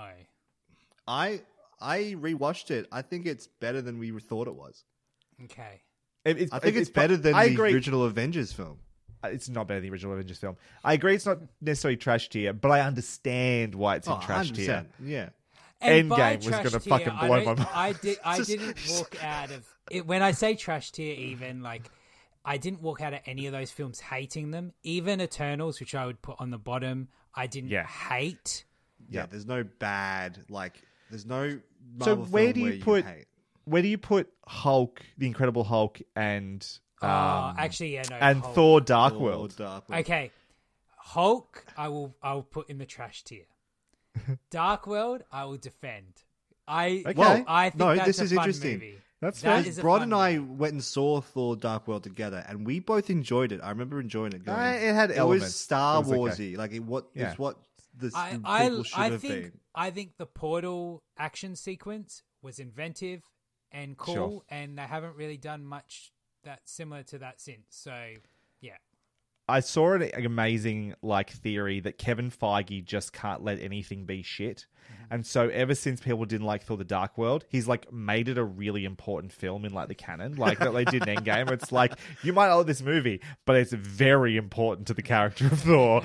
I rewatched it. I think it's better than we thought it was. Okay. I think it's better than I the agree. original Avengers film. It's not better than the original Avengers film. I agree it's not necessarily trash tier, but I understand why it's in trash tier. 100%. Yeah. And by Endgame was trash gonna tier, fucking I blow don't- my mind. I didn't walk out of it. When I say trash tier, even like I didn't walk out of any of those films hating them. Even Eternals, which I would put on the bottom, I didn't hate. Yeah, there's no bad, there's no So Marvel where film do you where put hate. where do you put Hulk, the Incredible Hulk, and Actually, yeah, no. and Hulk. Thor: Dark Or World? Dark World? Okay, Hulk, I'll put in the trash tier. Dark World, I will defend. I think that's this a is fun interesting. movie. That's That fair. is a Rod fun and I movie. went and saw Thor: Dark World together, and we both enjoyed it. I remember enjoying it. Going, It had it elements. was Star It was okay. Warsy, like it's what the people should have been. I think the Portal action sequence was inventive and cool, Sure. and they haven't really done much that's similar to that since. So, yeah. I saw an amazing theory that Kevin Feige just can't let anything be shit. And so ever since people didn't like Thor: The Dark World, he's made it a really important film in the canon, that they did in Endgame. It's you might not like this movie, but it's very important to the character of Thor,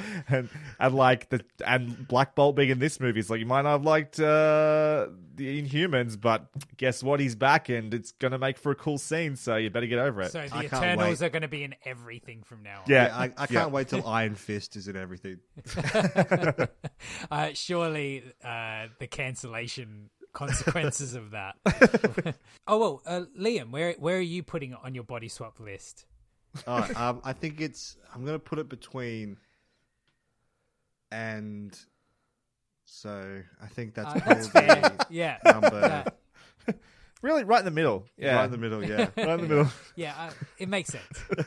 and Black Bolt being in this movie. It's you might not have liked the Inhumans, but guess what? He's back, and it's gonna make for a cool scene. So you better get over it. So the I can't Eternals wait. are going to be in everything from now on. Yeah. I can't wait till Iron Fist is in everything. Surely the cancellation consequences of that. Oh, well, Liam, where are you putting it on your body swap list? All right, I think I'm going to put it between and so I think that's That's probably fair. Yeah. number Really, right in the middle. Yeah, right in the middle. Yeah. right in the middle. Yeah, it makes sense.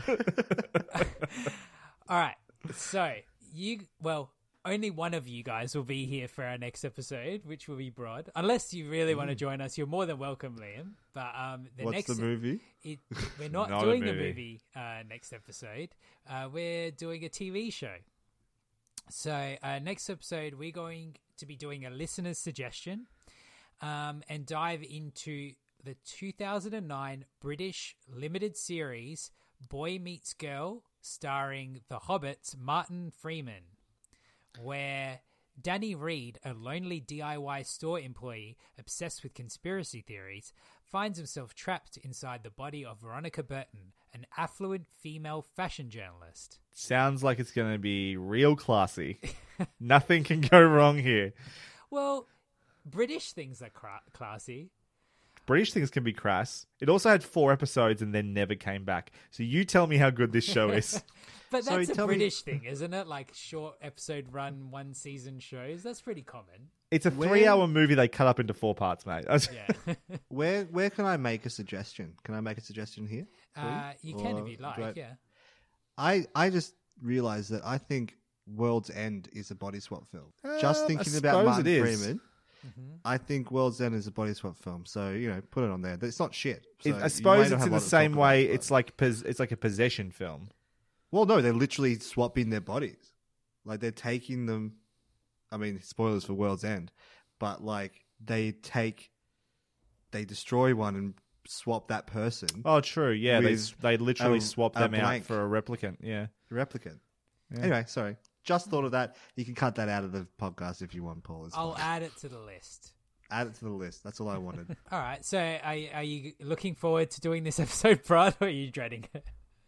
All right. So, only one of you guys will be here for our next episode, which will be Brod. Unless you really want to join us, you're more than welcome, Liam. But What's the movie? We're not Not a doing the movie. movie next episode. We're doing a TV show. So next episode, we're going to be doing a listener's suggestion and dive into the 2009 British limited series Boy Meets Girl, starring The Hobbit's Martin Freeman, where Danny Reed, a lonely DIY store employee obsessed with conspiracy theories, finds himself trapped inside the body of Veronica Burton, an affluent female fashion journalist. Sounds like it's going to be real classy. Nothing can go wrong here. Well, British things are classy. British things can be crass. It also had 4 episodes and then never came back. So you tell me how good this show is. But Sorry, that's a tell me- British thing, isn't it? Like short episode run, 1 season shows. That's pretty common. It's a 3-hour movie they cut up into 4 parts, mate. Yeah. Where can I make a suggestion? Can I make a suggestion here? You can if Or you'd like, do I- yeah. I just realized that I think World's End is a body swap film. Just thinking I about suppose Martin it is. Freeman, I think World's End is a body swap film. So put it on there. It's not shit. So I you suppose may not it's have in a lot the to same talk way. about, but- It's like a possession film. Well, no, they're literally swapping their bodies. Like they're taking them. I mean, spoilers for World's End, but they destroy one and swap that person. Oh, true. Yeah, With they literally a- swapped a them out blank. for a replicant. Yeah. Replicant. Anyway, sorry. Just thought of that. You can cut that out of the podcast if you want, Paul. It's I'll fine. add it to the list. Add it to the list. That's all I wanted. All right. So, are you looking forward to doing this episode, Brad, or are you dreading it?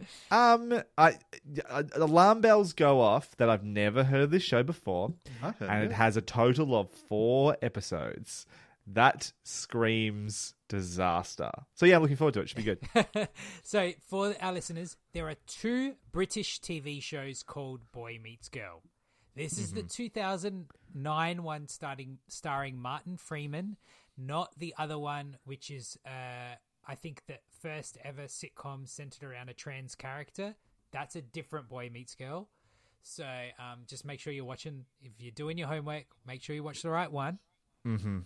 Alarm bells go off that I've never heard of this show before, I've heard and of it it. has a total of 4 episodes. That screams disaster. So yeah, I'm looking forward to it. Should be good. So, for our listeners, there are 2 British TV shows called Boy Meets Girl. This is the 2009 one starring Martin Freeman, not the other one, which is, I think, the first ever sitcom centered around a trans character. That's a different Boy Meets Girl. So just make sure you're watching. If you're doing your homework, make sure you watch the right one. Mm-hmm.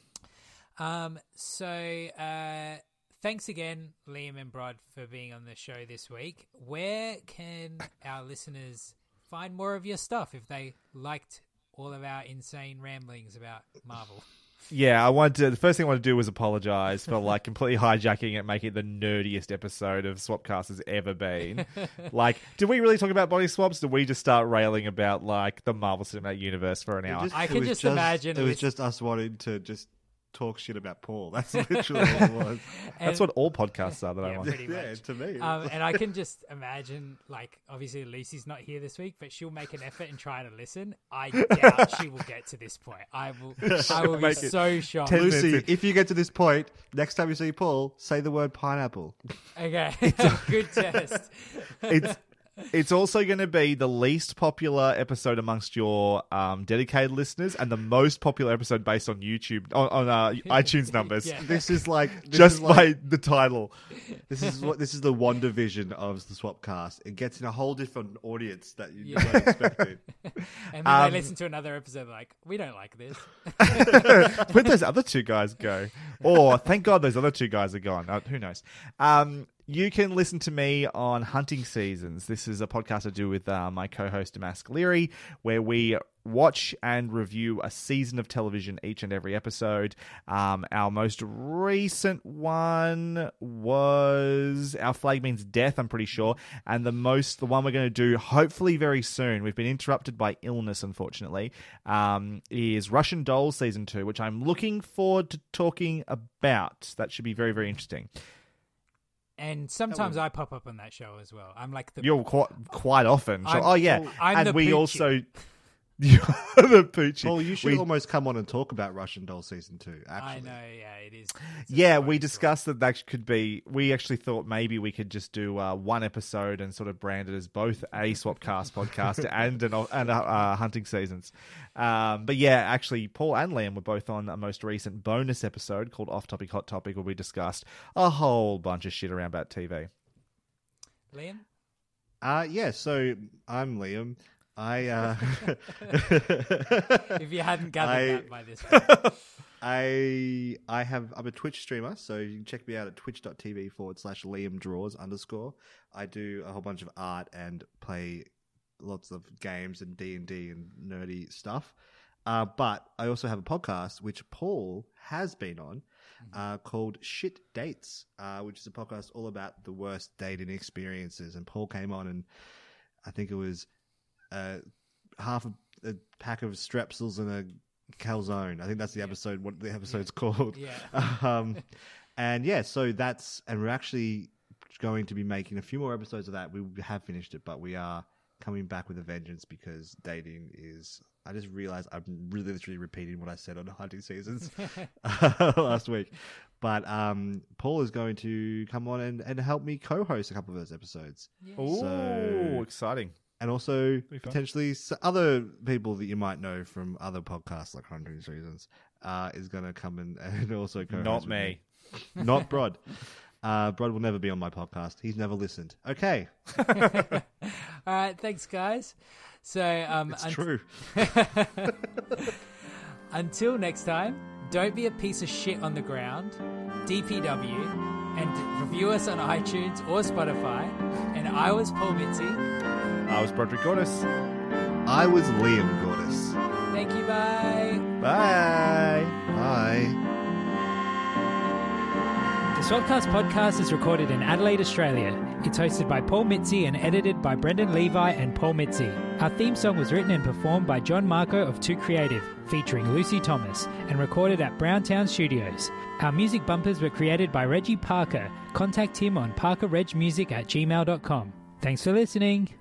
Thanks again, Liam and Brod, for being on the show this week. Where can our listeners find more of your stuff if they liked all of our insane ramblings about Marvel? Yeah, the first thing I want to do was apologize for like completely hijacking it, making it the nerdiest episode of Swapcast has ever been. Like, did we really talk about body swaps? Did we just start railing about like the Marvel Cinematic Universe for an hour? I can just imagine It was this- just us wanting to just talk shit about Paul. That's literally all it was. That's what all podcasts are that I Yeah, want. pretty Yeah, much. to me. And I can just imagine, like, obviously Lucy's not here this week, but she'll make an effort and try to listen. I doubt she will get to this point. I will be Make it so shocked. 10 Lucy, minutes if you get to this point, next time you see Paul, say the word pineapple. Okay, good test. It's also going to be the least popular episode amongst your dedicated listeners, and the most popular episode based on YouTube on iTunes numbers. Yeah. This is like By the title. this is the WandaVision of the Swapcast. It gets in a whole different audience that you Yeah. weren't expecting. And then they listen to another episode like, we don't like this. Where'd those other 2 guys go? Or thank God those other 2 guys are gone. Who knows? You can listen to me on Hunting Seasons. This is a podcast I do with my co-host Damask Leary, where we watch and review a season of television each and every episode. Our most recent one was Our Flag Means Death, I'm pretty sure. And the one we're going to do hopefully very soon, we've been interrupted by illness, unfortunately, is Russian Dolls Season 2, which I'm looking forward to talking about. That should be very, very interesting. And sometimes I pop up on that show as well. I'm like the... You're quite often. So, I'm and the we Poochie. also... You're the Poochie. Paul, you should We- almost come on and talk about Russian Doll Season 2, actually. I know, yeah, it is. It's a Yeah, funny we story. discussed that could be... We actually thought maybe we could just do one episode and sort of brand it as both a Swapcast podcast and Hunting Seasons. But yeah, actually, Paul and Liam were both on a most recent bonus episode called Off Topic Hot Topic, where we discussed a whole bunch of shit around about TV. Liam? Yeah, so I'm Liam. If you hadn't gathered that by this point. I'm a Twitch streamer, so you can check me out at twitch.tv/LiamDraws_. I do a whole bunch of art and play lots of games and D&D and nerdy stuff. But I also have a podcast, which Paul has been on, called Shit Dates, which is a podcast all about the worst dating experiences. And Paul came on, and I think it was half a pack of Strepsils and a calzone. I think that's the episode. What the episode's called. Yeah. And yeah, so and we're actually going to be making a few more episodes of that. We have finished it, but we are coming back with a vengeance because dating is. I just realized I'm really literally repeating what I said on Hunting Seasons last week. But Paul is going to come on and help me co-host a couple of those episodes. Ooh, So- exciting. And also Be fun. potentially other people that you might know from other podcasts like Hunting Seasons is going to come and also co-host Not with me. Not Brod. Brod will never be on my podcast. He's never listened. Okay. All right, thanks, guys. So, It's true. until next time, don't be a piece of shit on the ground, DPW, and review us on iTunes or Spotify. And I was Paul Mitzi. I was Broderick Gordis. I was Liam Gordis. Thank you, bye. Bye. Bye. The Swapcast podcast is recorded in Adelaide, Australia. It's hosted by Paul Mitzi and edited by Brendan Levi and Paul Mitzi. Our theme song was written and performed by John Marco of Too Creative, featuring Lucy Thomas, and recorded at Browntown Studios. Our music bumpers were created by Reggie Parker. Contact him on parkerregmusic@gmail.com. Thanks for listening.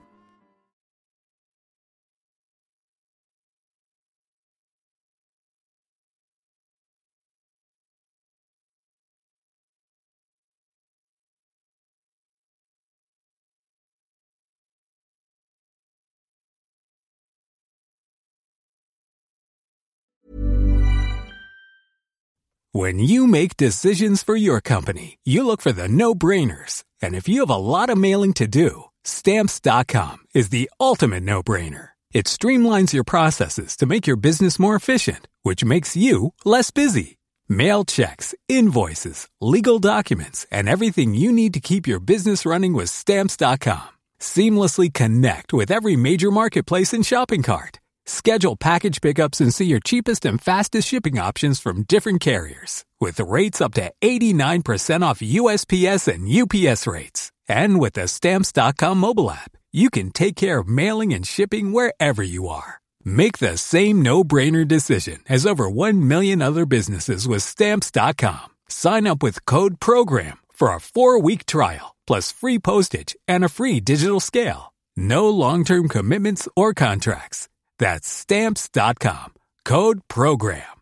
When you make decisions for your company, you look for the no-brainers. And if you have a lot of mailing to do, Stamps.com is the ultimate no-brainer. It streamlines your processes to make your business more efficient, which makes you less busy. Mail checks, invoices, legal documents, and everything you need to keep your business running with Stamps.com. Seamlessly connect with every major marketplace and shopping cart. Schedule package pickups and see your cheapest and fastest shipping options from different carriers, with rates up to 89% off USPS and UPS rates. And with the Stamps.com mobile app, you can take care of mailing and shipping wherever you are. Make the same no-brainer decision as over 1 million other businesses with Stamps.com. Sign up with code PROGRAM for a 4-week trial, plus free postage and a free digital scale. No long-term commitments or contracts. That's Stamps.com. Code PROGRAM.